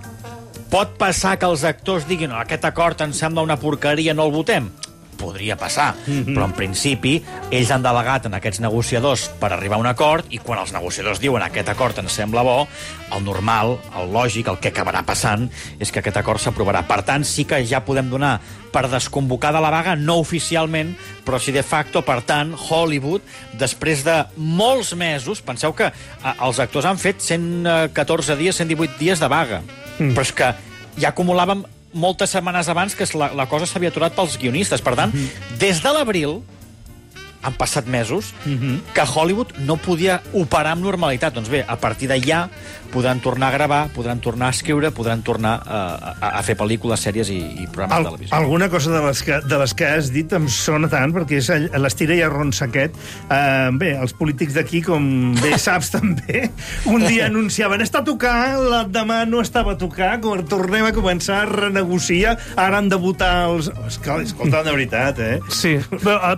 Pot passar que els actors diguin, no, aquest acord ens sembla una porqueria, no el votem? Podria passar, mm-hmm. però en principi ells han delegat en aquests negociadors per arribar a un acord, i quan els negociadors diuen aquest acord ens sembla bo, el normal, el lògic, el que acabarà passant és que aquest acord s'aprovarà. Per tant, sí que ja podem donar per desconvocada la vaga, no oficialment, però sí de facto. Per tant, Hollywood, després de molts mesos, penseu que eh, els actors han fet cent catorze dies, cent divuit dies de vaga, mm. però és que ja acumulàvem moltes setmanes abans que la, la cosa s'havia aturat pels guionistes. Per tant, mm-hmm. des de l'abril, han passat mesos, mm-hmm. que Hollywood no podia operar amb normalitat. Doncs bé, a partir d'allà podran tornar a gravar, podran tornar a escriure, podran tornar a, a, a fer pel·lícules, sèries i, i programes Al, de televisió. alguna cosa de les, que, de les que has dit em sona tant, perquè és all- l'estira i arronsa aquest. Uh, bé, els polítics d'aquí, com bé saps també, un dia anunciaven està a tocar, l'endemà no estava a tocar, com tornem a començar a renegociar, ara han de votar els... Escolta, escolta, de veritat, eh? Sí, però, eh, però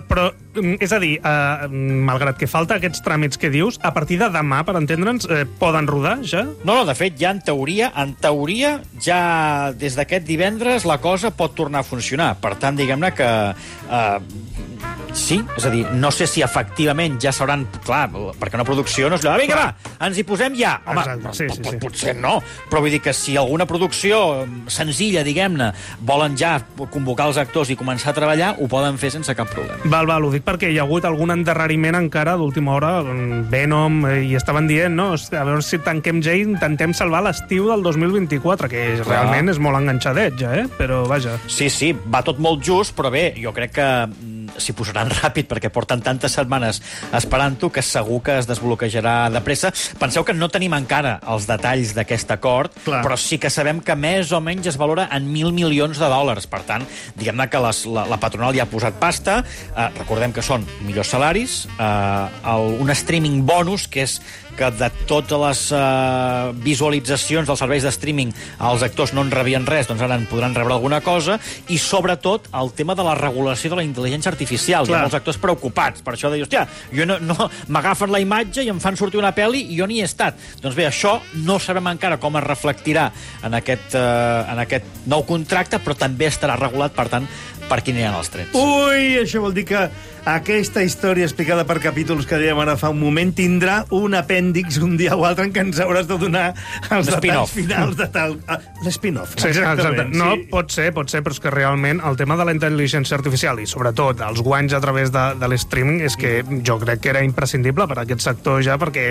és a dir, eh, malgrat que falta aquests tràmits que dius, a partir de demà, per entendre'ns, eh, poden rodar, ja? No, no, de fet, ja en teoria, en teoria, ja des d'aquest divendres la cosa pot tornar a funcionar. Per tant, diguem-ne que... Eh, sí, és a dir, no sé si efectivament ja s'hauran... Clar, perquè una producció no és allò... Vinga, va, ens hi posem ja! Home, Exacte, sí, sí, sí. potser no, però vull dir que si alguna producció senzilla, diguem-ne, volen ja convocar els actors i començar a treballar, ho poden fer sense cap problema. Val, val, ho dic perquè hi ha hagut algun endarreriment encara d'última hora, Venom, eh, i estaven dient, no? A veure si tanquem ja i intentem salvar l'estiu del dos mil vint-i-quatre, que és, realment és molt enganxadet ja, eh? Però vaja. Sí, sí, va tot molt just, però bé, jo crec que s'hi posaran ràpid perquè porten tantes setmanes esperant-ho que segur que es desbloquejarà de pressa. Penseu que no tenim encara els detalls d'aquest acord, Clar. però sí que sabem que més o menys es valora en mil milions de dòlars. Per tant, diguem-ne que les, la, la patronal ja ha posat pasta. Eh, recordem que són millors salaris, eh, el, un streaming bonus, que és que de totes les uh, visualitzacions dels serveis de streaming els actors no en rebien res, doncs ara en podran rebre alguna cosa, i sobretot el tema de la regulació de la intel·ligència artificial. Clar. Hi ha molts actors preocupats per això de dir, hòstia, jo no, no, m'agafen la imatge i em fan sortir una pel·li i jo ni he estat. Doncs bé, això no sabem encara com es reflectirà en aquest, uh, en aquest nou contracte, però també estarà regulat, per tant, per qui aniran els trets. Ui, això vol dir que aquesta història explicada per capítols que dèiem ara fa un moment tindrà un apèndix un dia o altre en què ens hauràs de donar els detalls finals de tal... L'spin-off, sí, exactament. No, sí. pot ser, pot ser, però és que realment el tema de la intel·ligència artificial i sobretot els guanys a través de, de l'streaming és que jo crec que era imprescindible per a aquest sector ja, perquè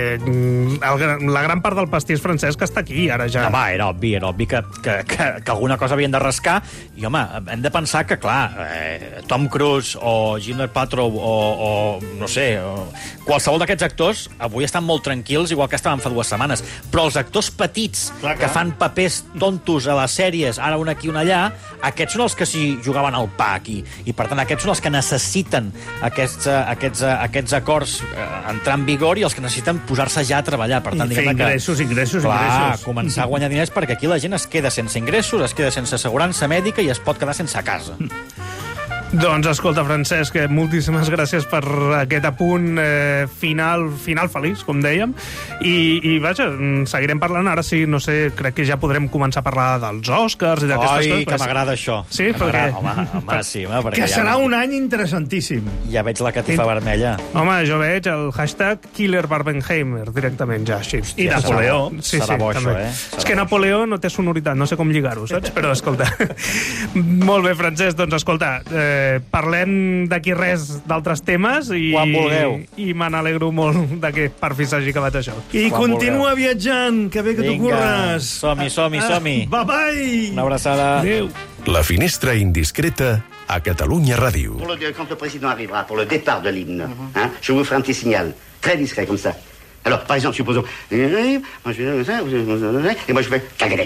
el, la gran part del pastís francès que està aquí ara ja. Home, era obvi, era obvi que, que, que, que alguna cosa havien de rascar i, home, hem de pensar que, clar, eh, Tom Cruise o Gwyneth Paltrow o, o no sé, o, qualsevol d'aquests actors avui estan molt tranquils, igual que estaven fa dues setmanes, però els actors petits clar, clar. que fan papers tontos a les sèries, ara un aquí, un allà, aquests són els que s'hi jugaven al pa aquí, i per tant aquests són els que necessiten aquests, aquests, aquests acords entrar en vigor i els que necessiten posar-se ja a treballar. Per tant, I fer ingressos, que, ingressos, clar, ingressos. Començar a guanyar diners, perquè aquí la gent es queda sense ingressos, es queda sense assegurança mèdica i es pot quedar sense casa. Doncs escolta, Francesc, moltíssimes gràcies per aquest apunt eh, final final feliç, com dèiem, i, i vaja, seguirem parlant ara, sí, no sé, crec que ja podrem començar a parlar dels Oscars i d'aquestes coses. Oi, que m'agrada això. Sí, perquè... Home, home, sí, home, perquè que ja... serà un any interessantíssim. Ja veig la catifa I... vermella. Home, jo veig el hashtag Killer Barbenheimer directament ja, així. I Napoleó. Sí, serà sí, bo, també. això, eh? Serà és que Napoleó no té sonoritat, no sé com lligar-ho, saps? Però, escolta, molt bé, Francesc, doncs, escolta, eh, parlem d'aquí res d'altres temes i, i me n'alegro molt de que per fi s'hagi acabat això. I Quan continua vulgueu. viatjant, que bé que t'ho curres. Som-hi, som-hi, som-hi. Bye, bye. Una abraçada. Adéu. La finestra indiscreta a Catalunya Ràdio. Pour le, quand le président arrivera pour le départ de l'hymne, mm-hmm. hein, je vous ferai un petit signal, très discret comme ça. Alors, par exemple, supposons... Et moi, je fais...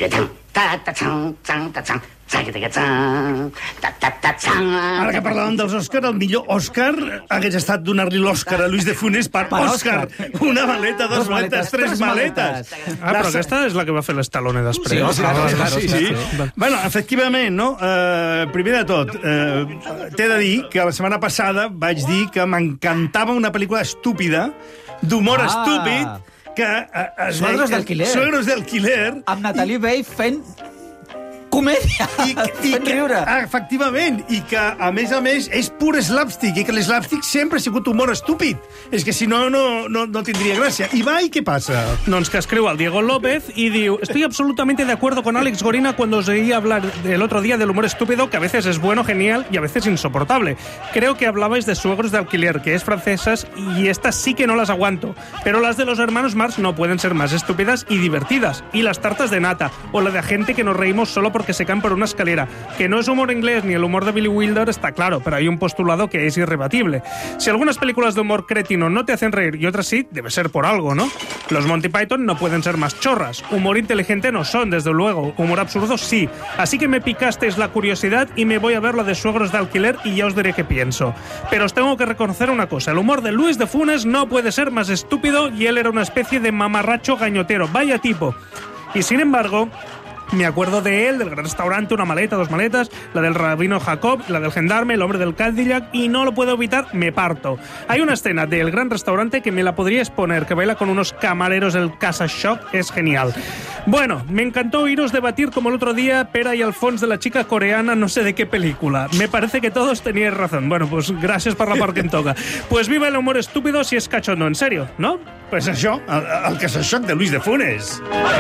Ara que parlàvem dels Òscar, el millor Òscar hagués estat donar-li l'Òscar a Luis de Funes per, per Òscar. Una maleta, dos maletes, tres maletes. Ah, però aquesta és la que va fer l'Stallone després. Sí, claro, claro, sí, sí, sí. Bueno, efectivament, no? Uh, primer de tot, uh, t'he de dir que la setmana passada vaig dir que m'encantava una pel·lícula estúpida, d'humor ah. estúpid, que... Uh, Suegros d'alquiler. Suegros d'alquiler. Amb Natalie Bay fent... comèdia, I, i fent riure. Efectivament, i que, a més a més, és pur slapstick, i que l'slapstick sempre ha sigut humor estúpid. És que si no, no, no, no tindria gràcia. I va, i què passa? Doncs que escriu el Diego López y diu: estoy absolutamente de acuerdo con Alex Gorina cuando os oí hablar el otro día del humor estúpido, que a veces es bueno, genial y a veces insoportable. Creo que hablabais de Suegros de alquiler, que es francesas, y estas sí que no las aguanto. Pero las de los hermanos Marx no pueden ser más estúpidas y divertidas. Y las tartas de nata, o la de gente que nos reímos solo porque que se caen por una escalera. Que no es humor inglés ni el humor de Billy Wilder está claro, pero hay un postulado que es irrebatible. Si algunas películas de humor cretino no te hacen reír y otras sí, debe ser por algo, ¿no? Los Monty Python no pueden ser más chorras. Humor inteligente no son, desde luego. Humor absurdo sí. Así que me picasteis la curiosidad y me voy a ver lo de Suegros de alquiler y ya os diré qué pienso. Pero os tengo que reconocer una cosa. El humor de Luis de Funes no puede ser más estúpido y él era una especie de mamarracho gañotero. Vaya tipo. Y sin embargo... me acuerdo de él, del gran restaurante, una maleta, dos maletas, la del rabino Jacob, la del gendarme, el hombre del Cadillac, y no lo puedo evitar, me parto. Hay una escena del gran restaurante que me la podríais poner, que baila con unos camareros del Casa Shock, es genial. Bueno, me encantó oíros debatir como el otro día Pera y Alfons de la chica coreana, no sé de qué película. Me parece que todos teníais razón. Bueno, pues gracias per la part que em toca. Pues viva el humor estúpido si es cachondo, en serio, no? Pues això, el, el Casa Shock de Luis de Funes.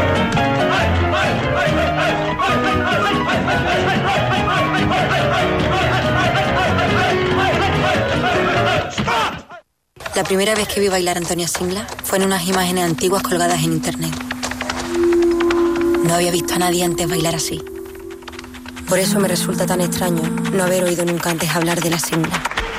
La primera vez que vi bailar a Antonia Singla fue en unas imágenes antiguas colgadas en internet. No había visto a nadie antes bailar así. Por eso me resulta tan extraño no haber oído nunca antes hablar de la Singla.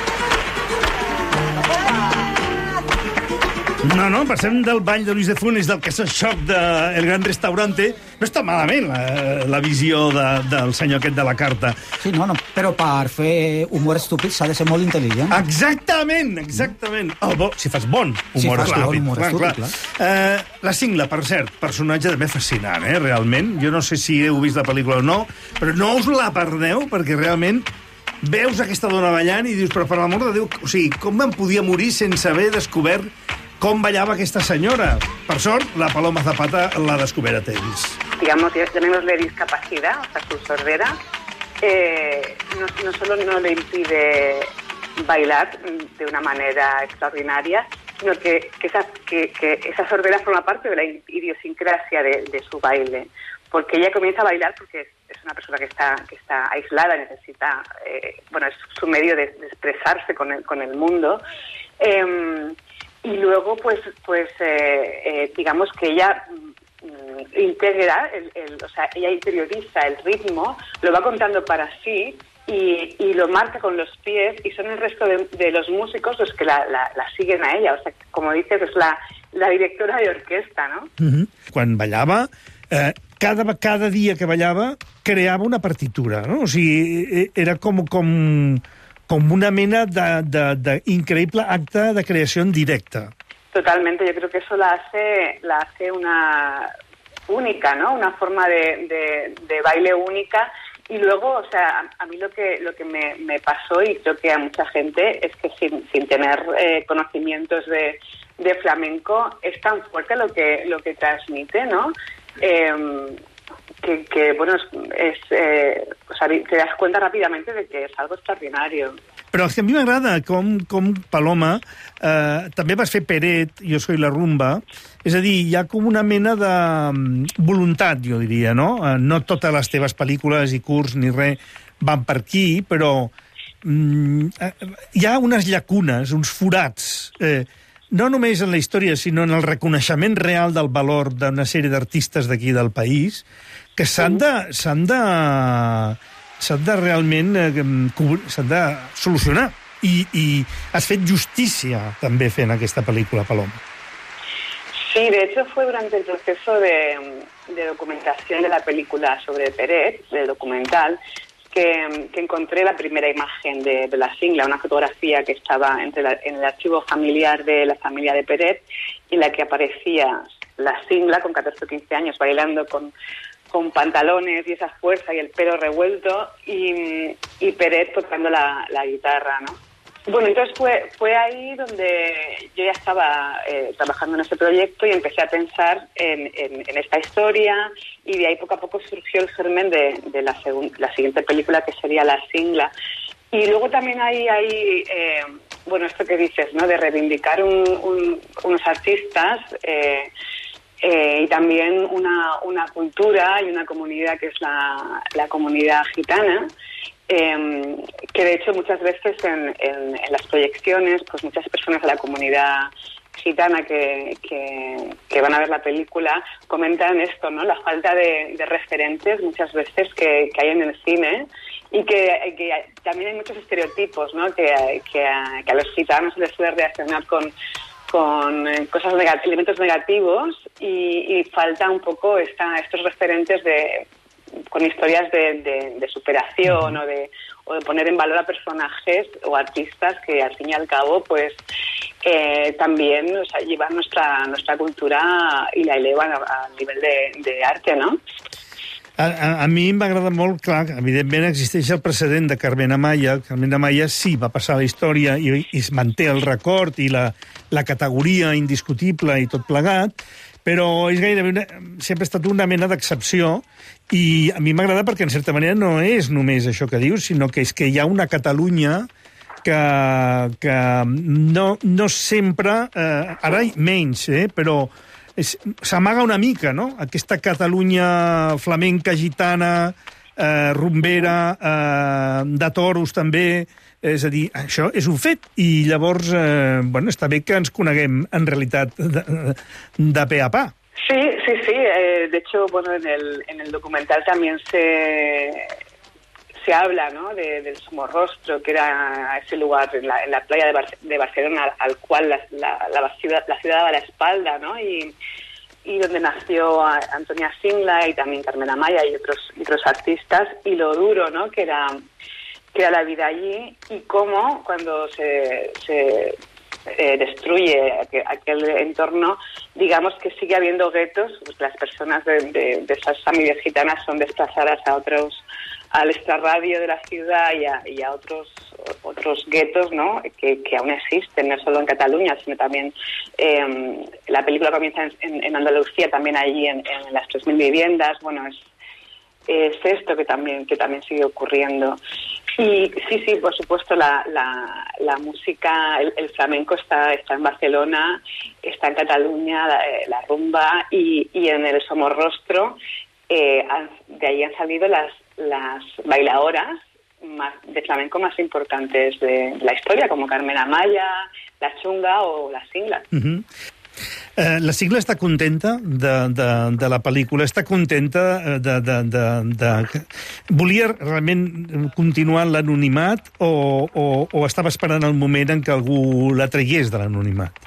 No, no, passem del ball de Luis de Funes, del Casa Shock del de Gran Restaurante. No està malament la, la visió de, del senyor aquest de la carta. Sí, no, no, però per fer humor estúpid s'ha de ser molt intel·ligent. Exactament, exactament. El bo, si fas bon humor si estúpid. Bon humor clar, estúpid, clar. clar. Uh, la Singla, per cert, personatge també fascinant, eh, realment. Jo no sé si heu vist la pel·lícula o no, però no us la perdeu, perquè realment veus aquesta dona ballant i dius, però per l'amor de Déu, o sigui, com em podia morir sense haver descobert com ballava aquesta senyora? Per sort, la Paloma Zapata l'ha descobert a temps. Digamos, llamémosle discapacidad, o sea, su sordera, eh, no, no solo no le impide bailar de una manera extraordinaria, sino que, que, esa, que, que esa sordera forma parte de la idiosincrasia de, de su baile. Porque ella comienza a bailar porque es, es una persona que está, que está aislada, necesita, eh, bueno, es su medio de, de expresarse con el, con el mundo. Eh, Y luego, pues, pues eh, eh, digamos que ella mm, integra, el, el, o sea, ella interioriza el ritmo, lo va contando para sí y, y lo marca con los pies y son el resto de, de los músicos los que la, la, la siguen a ella. O sea, como dices, es la, la directora de orquesta, ¿no? Mm-hmm. Quan ballava, eh, cada, cada dia que ballava creava una partitura, ¿no? O sigui, era com... com... com una mena d'increïble acte de creació en directe. Totalmente, yo creo que eso la hace, la hace una única, ¿no? Una forma de, de, de baile única. Y luego, o sea, a, a mí lo que, lo que me, me pasó, y creo que a mucha gente, es que sin, sin tener eh, conocimientos de, de flamenco, es tan fuerte lo que, lo que transmite, ¿no? Eh, Que, que, bueno, es, es eh, o sea, te das cuenta rápidamente de que es algo extraordinario. Però és que a mi m'agrada com, com Paloma, eh, també vas fer Peret, Jo soy la rumba, és a dir, hi ha com una mena de voluntat, jo diria, no? Eh, no totes les teves pel·lícules i curts ni res van per aquí, però mm, eh, hi ha unes llacunes, uns forats, eh, no només en la història, sinó en el reconeixement real del valor d'una sèrie d'artistes d'aquí del país, que s'han de, s'han de, s'han de realment eh, s'han de solucionar. I, I has fet justícia també fent aquesta pel·lícula, Paloma. Sí, de hecho fue durante el proceso de, de documentación de la película sobre Peret, del documental, que, que encontré la primera imagen de, de la Singla, una fotografía que estaba entre la, en el archivo familiar de la familia de Peret, en la que aparecía la Singla con catorce o quince años bailando con, con pantalones y esa fuerza y el pelo revuelto, y, y Peret tocando la, la guitarra, ¿no? Bueno, entonces fue, fue ahí donde yo ya estaba eh, trabajando en ese proyecto y empecé a pensar en, en, en esta historia, y de ahí poco a poco surgió el germen de, de la, la siguiente película, que sería La Singla. Y luego también hay, hay eh, bueno, esto que dices, ¿no?, de reivindicar un, un, unos artistas eh, eh, y también una, una cultura y una comunidad que es la, la comunidad gitana. Eh, que de hecho muchas veces en, en, en las proyecciones, pues muchas personas de la comunidad gitana que, que, que van a ver la película comentan esto, ¿no? La falta de, de referentes muchas veces que, que hay en el cine, y que, que también hay muchos estereotipos, ¿no? Que, que, a, que a los gitanos se les suele reaccionar con, con cosas negat- elementos negativos, y, y falta un poco esta, estos referentes de con historias de, de, de superación, o de, o de poner en valor a personajes o artistas que al fin y al cabo pues eh, también, o sea, llevan nuestra nuestra cultura y la elevan a, a nivel de, de arte, ¿no? A, a, a mi m'agrada molt, clar, evidentment existeix el precedent de Carmen Amaya. Carmen Amaya sí, va passar a la història i, i es manté el record i la, la categoria indiscutible i tot plegat, però és gairebé una, sempre ha estat una mena d'excepció i a mi m'agrada perquè, en certa manera, no és només això que dius, sinó que és que hi ha una Catalunya que, que no, no sempre, eh, ara menys, eh, però s'amaga una mica, no?, aquesta Catalunya flamenca, gitana, eh, rumbera, eh, de toros també. És a dir, això és un fet. I llavors, eh, bueno, està bé que ens coneguem, en realitat, de, de pe a pa. Sí, sí, sí. Eh, de hecho, bueno, en el, en el documental también se, se habla, ¿no?, de, del Somorrostro, que era ese lugar en la, en la playa de, Bar de Barcelona al cual la, la, la, ciudad, la ciudad daba la espalda, ¿no?, y, y donde nació Antonia Singla y también Carmen Amaya y otros, y otros artistas, y lo duro, ¿no?, que era... que era la vida allí, y cómo cuando se, se eh, destruye aquel, aquel entorno, digamos que sigue habiendo guetos, pues las personas de, de, de esas familias gitanas son desplazadas a otros, al extrarradio de la ciudad y a, y a otros otros guetos, ¿no?, que, que aún existen, no solo en Cataluña, sino también eh, la película comienza en, en Andalucía, también allí en, en las tres mil viviendas. Bueno, es es esto que también que también sigue ocurriendo. Y sí, sí, por supuesto, la, la, la música, el, el flamenco está, está en Barcelona, está en Cataluña, la, la rumba, y, y en el Somorrostro, eh, han, de ahí han salido las, las bailadoras más, de flamenco más importantes de, de la historia, como Carmen Amaya, la Chunga o la Singla. Uh-huh. Eh, la Singla està contenta de, de, de la pel·lícula, està contenta de... de, de, de... Volia realment continuar en l'anonimat o, o, o estava esperant el moment en què algú la tragués de l'anonimat?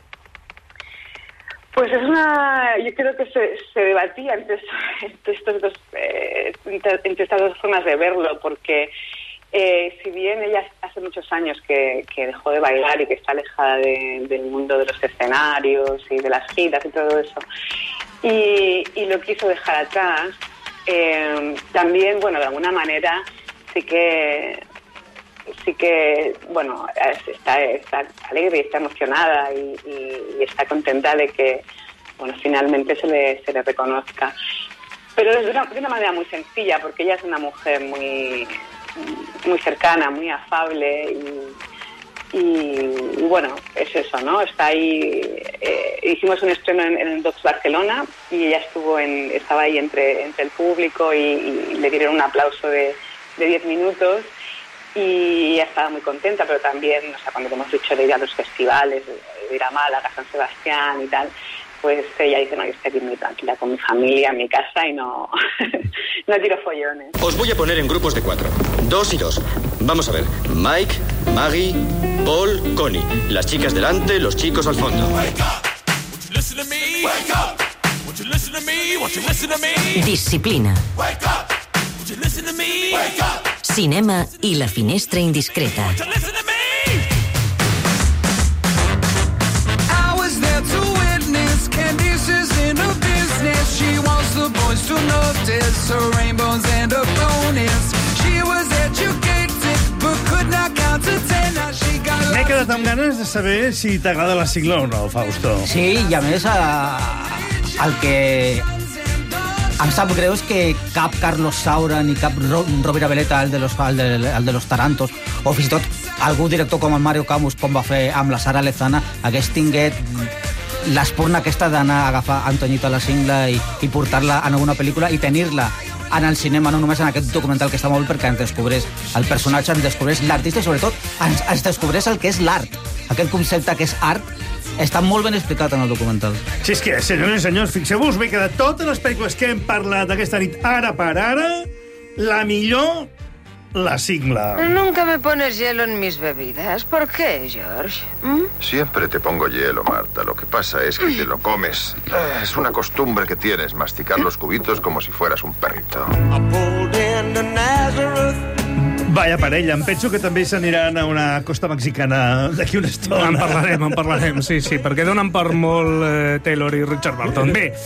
Pues es una... Yo creo que se, se debatía entre, entre, estos dos, eh, entre, entre estas dos formas de verlo, porque... Eh, si bien ella hace muchos años que, que dejó de bailar y que está alejada de, del mundo de los escenarios y de las giras y todo eso, y, y lo quiso dejar atrás, eh, también, bueno, de alguna manera sí que, sí que, bueno, está, está alegre y está emocionada y, y, y está contenta de que, bueno, finalmente se le, se le reconozca. Pero de una, de una manera muy sencilla, porque ella es una mujer muy... muy cercana, muy afable y, y, y bueno, es eso, ¿no? Está ahí, eh, hicimos un estreno en, en Docs Barcelona y ella estuvo en, estaba ahí entre, entre el público y, y le dieron un aplauso de, de diez minutos y ella estaba muy contenta, pero también, o sea, cuando hemos dicho de ir a los festivales, de ir a Málaga, San Sebastián y tal, pues ella dice, no, yo estoy aquí muy tranquila con mi familia, en mi casa y no, no tiro follones. Os voy a poner en grupos de cuatro, dos y dos. Vamos a ver, Mike, Maggie, Paul, Connie. Las chicas delante, los chicos al fondo. Disciplina. Cinema i la finestra indiscreta. She wants the boys to notice her rainbows and her ponies. She was educated but could not count to ten. Now she got M'he quedat amb ganes de saber si t'agrada la Singla o no, Fausto. Sí, i a més a, el que em sap greu és que cap Carlos Saura ni cap Ro, Rovira Veleta, el de, los, el, de, el de los Tarantos, o fins i tot algú director com el Mario Camus, com va fer amb la Sara Lezana, hagués tinguet l'espurna aquesta d'anar a agafar Antoñita la Singla i, i portar-la en alguna pel·lícula i tenir-la en el cinema, no només en aquest documental que està molt bé perquè ens descobreix el personatge, ens descobreix l'artista i sobretot ens, ens descobreix el que és l'art. Aquest concepte que és art està molt ben explicat en el documental. Si és que, senyors i senyors, fixeu-vos bé que de totes les pel·lícules que hem parlat aquesta nit ara per ara, la millor, la Singla. Nunca me pones hielo en mis bebidas. ¿Por qué, George? ¿Mm? Siempre te pongo hielo, Marta. Lo que pasa es que te lo comes. Es una costumbre que tienes, masticar los cubitos como si fueras un perrito. Vaya parella, em penso que també s'aniran a una costa mexicana d'aquí una estona. En parlarem, en parlarem, sí, sí, perquè donen per molt eh, Taylor i Richard Burton. Bé,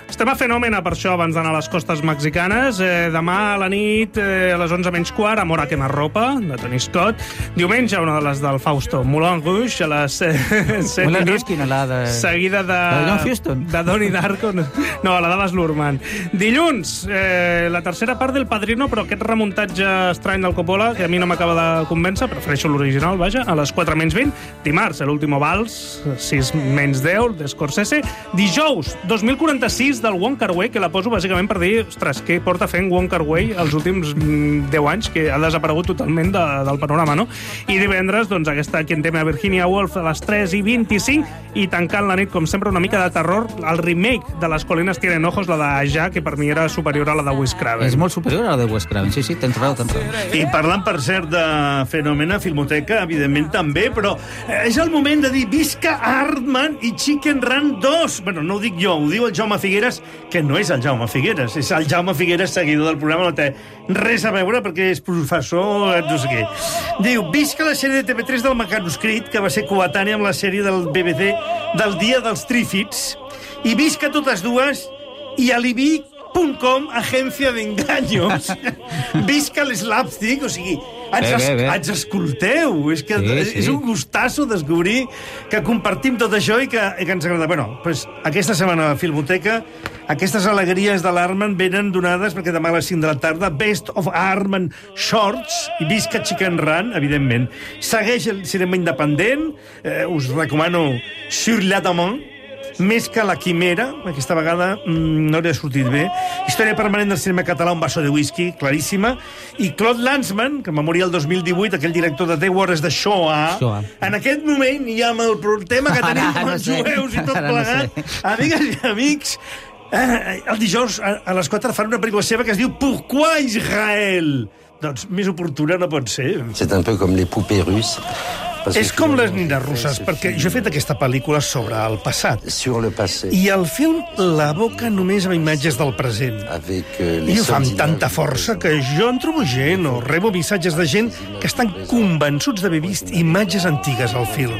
Estem a Fenòmena, per això, abans d'anar a les costes mexicanes. Eh, demà a la nit, eh, a les onze menys quart, Amor a quemarropa, de Tony Scott. Diumenge, una de les del Fausto, Moulin Rouge, a les eh, set. Moulin Rouge, quina, la de... Seguida de... La de John Huston. De Donnie Darko. No, la de Baz Luhrmann. Dilluns, eh, la tercera part del Padrino, però aquest remuntatge estrany del Coppola, que a mi no m'acaba de convèncer, prefereixo l'original, vaja, a les quatre menys vint. Dimarts, l'último vals, sis menys deu, de Scorsese. Dijous, dos mil quaranta-sis, del Wong Kar-wai, que la poso bàsicament per dir, ostres, què porta fent Wong Kar-wai els últims deu anys, que ha desaparegut totalment de, del panorama, no? I divendres, doncs, aquesta Quien teme a Virginia Woolf a les tres i vint-i-cinc, i tancant la nit, com sempre, una mica de terror, el remake de Les colinas tienen ojos, la de Ja, que per mi era superior a la de Wes Craven. És molt superior a la de Wes Craven, sí, sí, tens raó, tens raó. I parlant, per cert, de Fenòmena, Filmoteca, evidentment també, però és el moment de dir visca Aardman i Chicken Run dos. Bueno, no ho dic jo, ho diu el Jaume Figueres, que no és el Jaume Figueres, és el Jaume Figueres, seguidor del programa, no té res a veure perquè és professor, no sé què. Diu, visca la sèrie de T V tres del Mecanoscrit, que va ser coetània amb la sèrie del B B C del Dia dels Trífids, i visca totes dues, i alibi punt com, agència d'engaños. Visca l'slapstick, o sigui, ens, es, ens escolteu. És que sí, sí. És un gustasso descobrir que compartim tot això i que, i que ens agrada. Bueno, pues, aquesta setmana a la Filmoteca, aquestes alegries de l'Aardman venen donades perquè demà a les cinc de la tarda, Best of Aardman Shorts, i visca Chicken Run, evidentment. Segueix el cinema independent, eh, us recomano Sur la Demande, Més que la quimera, aquesta vegada mmm, no li ha sortit bé. Història permanent del cinema català, Un vaso de whisky, claríssima. I Claude Lanzmann, que va morir el dos mil divuit, aquell director de The Wars de Shoah. Shoah. En aquest moment, i amb el tema que tenim amb els no jueus i tot plegat, no sé. Amigues i amics, eh, el dijous a, a les quatre fan una pel·lícula seva que es diu Pourquoi Israel? Doncs més oportuna no pot ser. C'est un peu comme les poupées russes. És com les nines russes, perquè jo he fet aquesta pel·lícula sobre el passat. I el film l'aboca només amb imatges del present. I ho fa amb tanta força que jo en trobo gent o rebo missatges de gent que estan convençuts d'haver vist imatges antigues al film.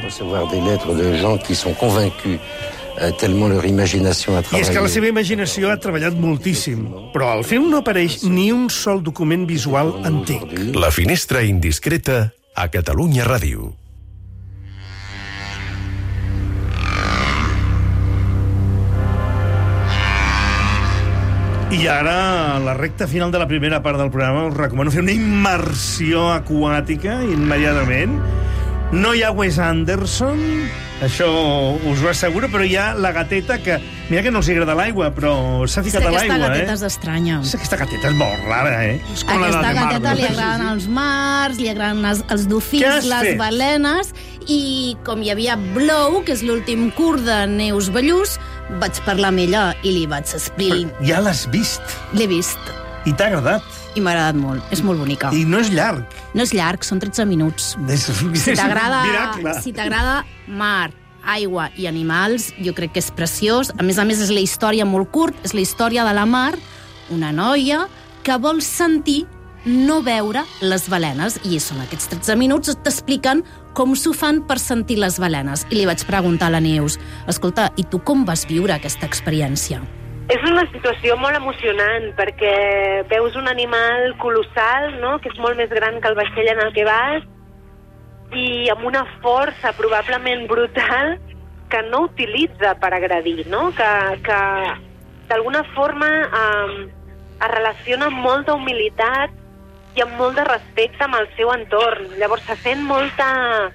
Tellement leur imagination a travaillé. I és que la seva imaginació ha treballat moltíssim, però al film no apareix ni un sol document visual antic. La finestra indiscreta a Catalunya Ràdio. I ara, a la recta final de la primera part del programa, us recomano fer una immersió aquàtica immediatament. No hi ha Wes Anderson, això us ho asseguro, però hi ha la gateta que... Mira que no els agrada l'aigua, però s'ha ficat a l'aigua, eh? Aquesta gateta és estranya. Aquesta gateta és molt rara, eh? És com aquesta la de gateta mar, li agraden els mars, li agraden els, els dofins, les fet? balenes, i com hi havia Blow, que és l'últim curt de Neus Ballús, vaig parlar amb ella i li vaig explicar... Però ja l'has vist? L'he vist. I t'ha agradat? I m'ha agradat molt. És molt bonica. I no és llarg. No és llarg, són tretze minuts. És, si t'agrada miracle. Si t'agrada mar, aigua i animals, jo crec que és preciós. A més a més, és la història molt curt, és la història de la Mar, una noia que vol sentir, no veure les balenes. I són aquests tretze minuts que t'expliquen com s'ho fan per sentir les balenes. I li vaig preguntar a la Neus, escolta, i tu com vas viure aquesta experiència? És una situació molt emocionant perquè veus un animal colossal, no?, que és molt més gran que el vaixell en el que vas i amb una força probablement brutal que no utilitza per agredir, no?, que, que d'alguna forma eh, es relaciona amb molta humilitat i amb molt de respecte amb el seu entorn. Llavors se sent molta...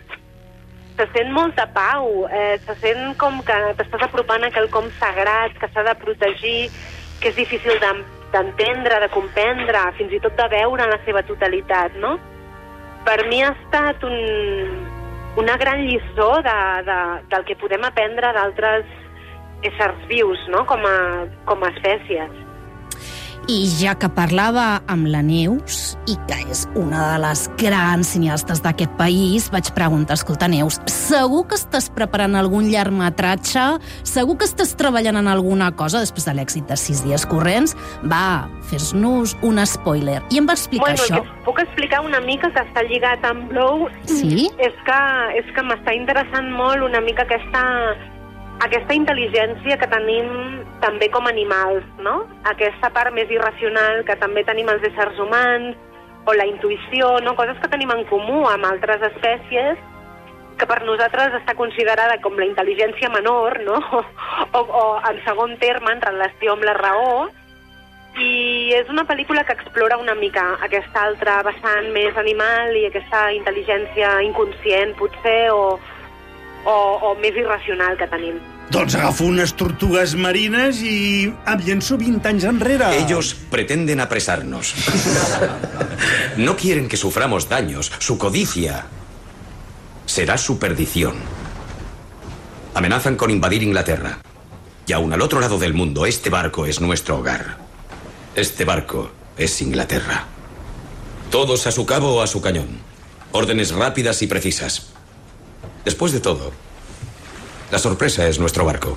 se sent molta pau, eh, se sent com que t'estàs apropant a quelcom sagrat, que s'ha de protegir, que és difícil d'entendre, de comprendre, fins i tot de veure en la seva totalitat, no? Per mi ha estat un, una gran lliçó de, de, del que podem aprendre d'altres éssers vius, no?, com a, com a espècies. I ja que parlava amb la Neus, i que és una de les grans cineastes d'aquest país, vaig preguntar, escolta, Neus, segur que estàs preparant algun llargmetratge? Segur que estàs treballant en alguna cosa després de l'èxit de Sis dies corrents? Va, fes-nos un spoiler. I em va explicar bueno, això. Puc explicar una mica que està lligat amb Blow? Sí? És que, és que m'està interessant molt una mica aquesta aquesta intel·ligència que tenim també com animals, no? Aquesta part més irracional que també tenim els éssers humans, o la intuïció, no? Coses que tenim en comú amb altres espècies, que per nosaltres està considerada com la intel·ligència menor, no? O, o en segon terme, en relació amb la raó. I és una pel·lícula que explora una mica aquesta altra vessant més animal i aquesta intel·ligència inconscient, potser, o, o, o més irracional que tenim. Doncs agafo unes tortugues marines i em llenço vint anys enrere. Ellos pretenden apresarnos. No quieren que suframos daños. Su codicia será su perdición. Amenazan con invadir Inglaterra. Y aún al otro lado del mundo, este barco es nuestro hogar. Este barco es Inglaterra. Todos a su cabo o a su cañón. Órdenes rápidas y precisas. Después de todo, la sorpresa es nuestro barco.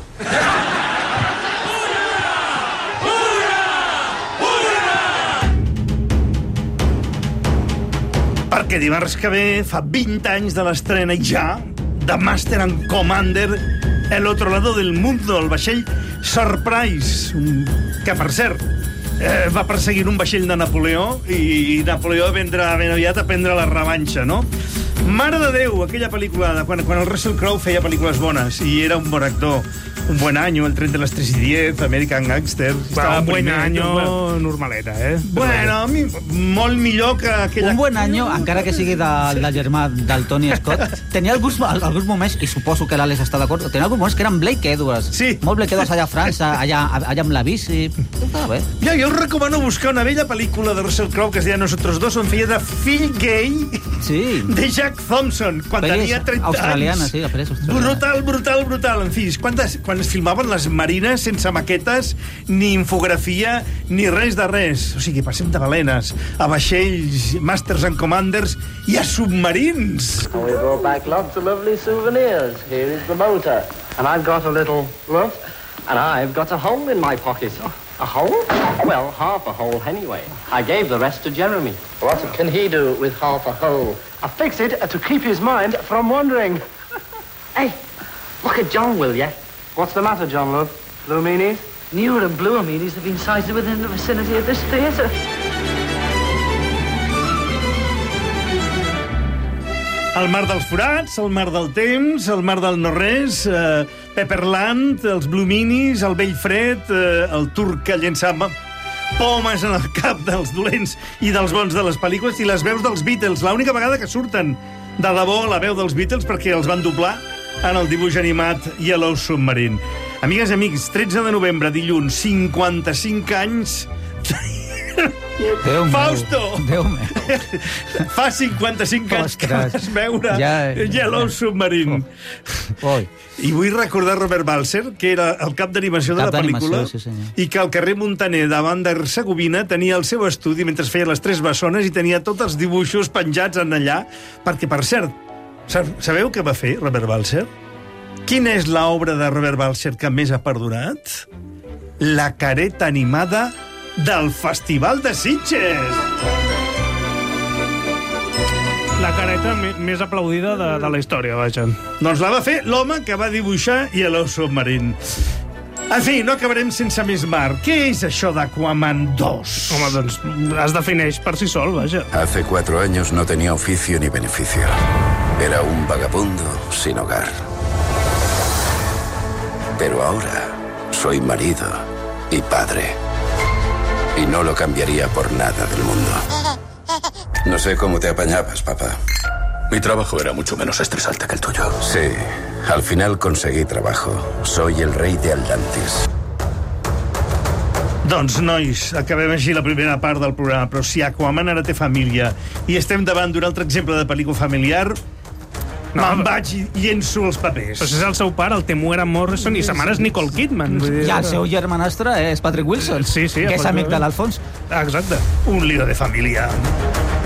Perquè dimarts que ve fa vint anys de l'estrena i ja de Master and Commander El otro lado del mundo, el vaixell Surprise, que per cert eh, va perseguir un vaixell de Napoleó i Napoleó vendrà ben aviat a prendre la revanxa, no? Mare de Déu, aquella pel·lícula de quan, quan el Russell Crowe feia pel·lícules bones i era un bon actor. Un buen año, el tren de las tres y diez, American Gangster... Bueno, un buen año bueno. Normaleta, eh? Bueno, a mi, molt millor que aquella... Un buen año, encara que sigui de, del germà del Tony Scott, tenia alguns, alguns moments, i suposo que l'Àlex està d'acord, tenia alguns moments que eren Blake Edwards. Sí. Molt Blake Edwards allà a França, allà, allà amb la bici... Estava bé. Ja, jo us recomano buscar una vella pel·lícula de Russell Crowe que es deia Nosotros Dos, on feia de fill gay sí. de Jack Thompson, quan Pelis tenia trenta australiana, anys. Sí, australiana. Brutal, brutal, brutal. En fi, quan, quan es filmaven les marines sense maquetes, ni infografia, ni res de res. O sigui, passem de balenes a vaixells, Masters and Commanders i a submarins. We brought back lots of lovely souvenirs. Here is the motor. And I've got a little what? And I've got a hole in my pocket. A hole? Well, half a hole anyway. I gave the rest to Jeremy. What can he do with half a hole? I fix it to keep his mind from wandering. Hey, look at John, will ya? What's the matter, John, love? Blue meanies? Newer and bluer meanies have been sighted within the vicinity of this theatre. El mar dels forats, el mar del temps, el mar del no-res, eh, Pepperland, els Blue Minis, el vell fred, eh, el turc que llençava pomes en el cap dels dolents i dels bons de les pel·lícules i les veus dels Beatles, l'única vegada que surten de debò la veu dels Beatles perquè els van doblar en el dibuix animat Yellow Submarine. Amigues i amics, tretze de novembre, dilluns, cinquanta-cinc anys... Déu Fausto! Déu meu. Fa cinquanta-cinc anys que vas veure ja, Yellow Submarine. Oi. I vull recordar Robert Balser, que era el cap d'animació de la pel·lícula, sí, i que al carrer Montaner, davant d'Hercegovina, tenia el seu estudi mentre feia les tres bessones i tenia tots els dibuixos penjats en allà, perquè, per cert, sabeu què va fer Robert Balser? Quina és l'obra de Robert Balser que més ha perdonat? La careta animada del Festival de Sitges. La careta més aplaudida de, de la història, vaja. Doncs la va fer l'home que va dibuixar Yellow Submarine. En fi, no acabarem sense més mar. Què és això d'Aquaman dos? Home, doncs es defineix per si sol, vaja. Hace cuatro años no tenía oficio ni beneficio. Era un vagabundo sin hogar. Pero ahora soy marido y padre. Y no lo cambiaría por nada del mundo. No sé cómo te apañabas, papá. Mi trabajo era mucho menos estresante que el tuyo. Sí, al final conseguí trabajo. Soy el rey de Atlantis. Doncs, nois, acabem així la primera part del programa, però si Aquaman ara té família i estem davant d'un altre exemple de pel·lícula familiar, no, me'n vaig i llenço els papers. Però si és el seu pare, el Temuera Morrison, i sa mare és Nicole Kidman. I el seu germanastre és Patrick Wilson, sí, sí, que és amic de l'Alfons. Exacte. Un lío de família.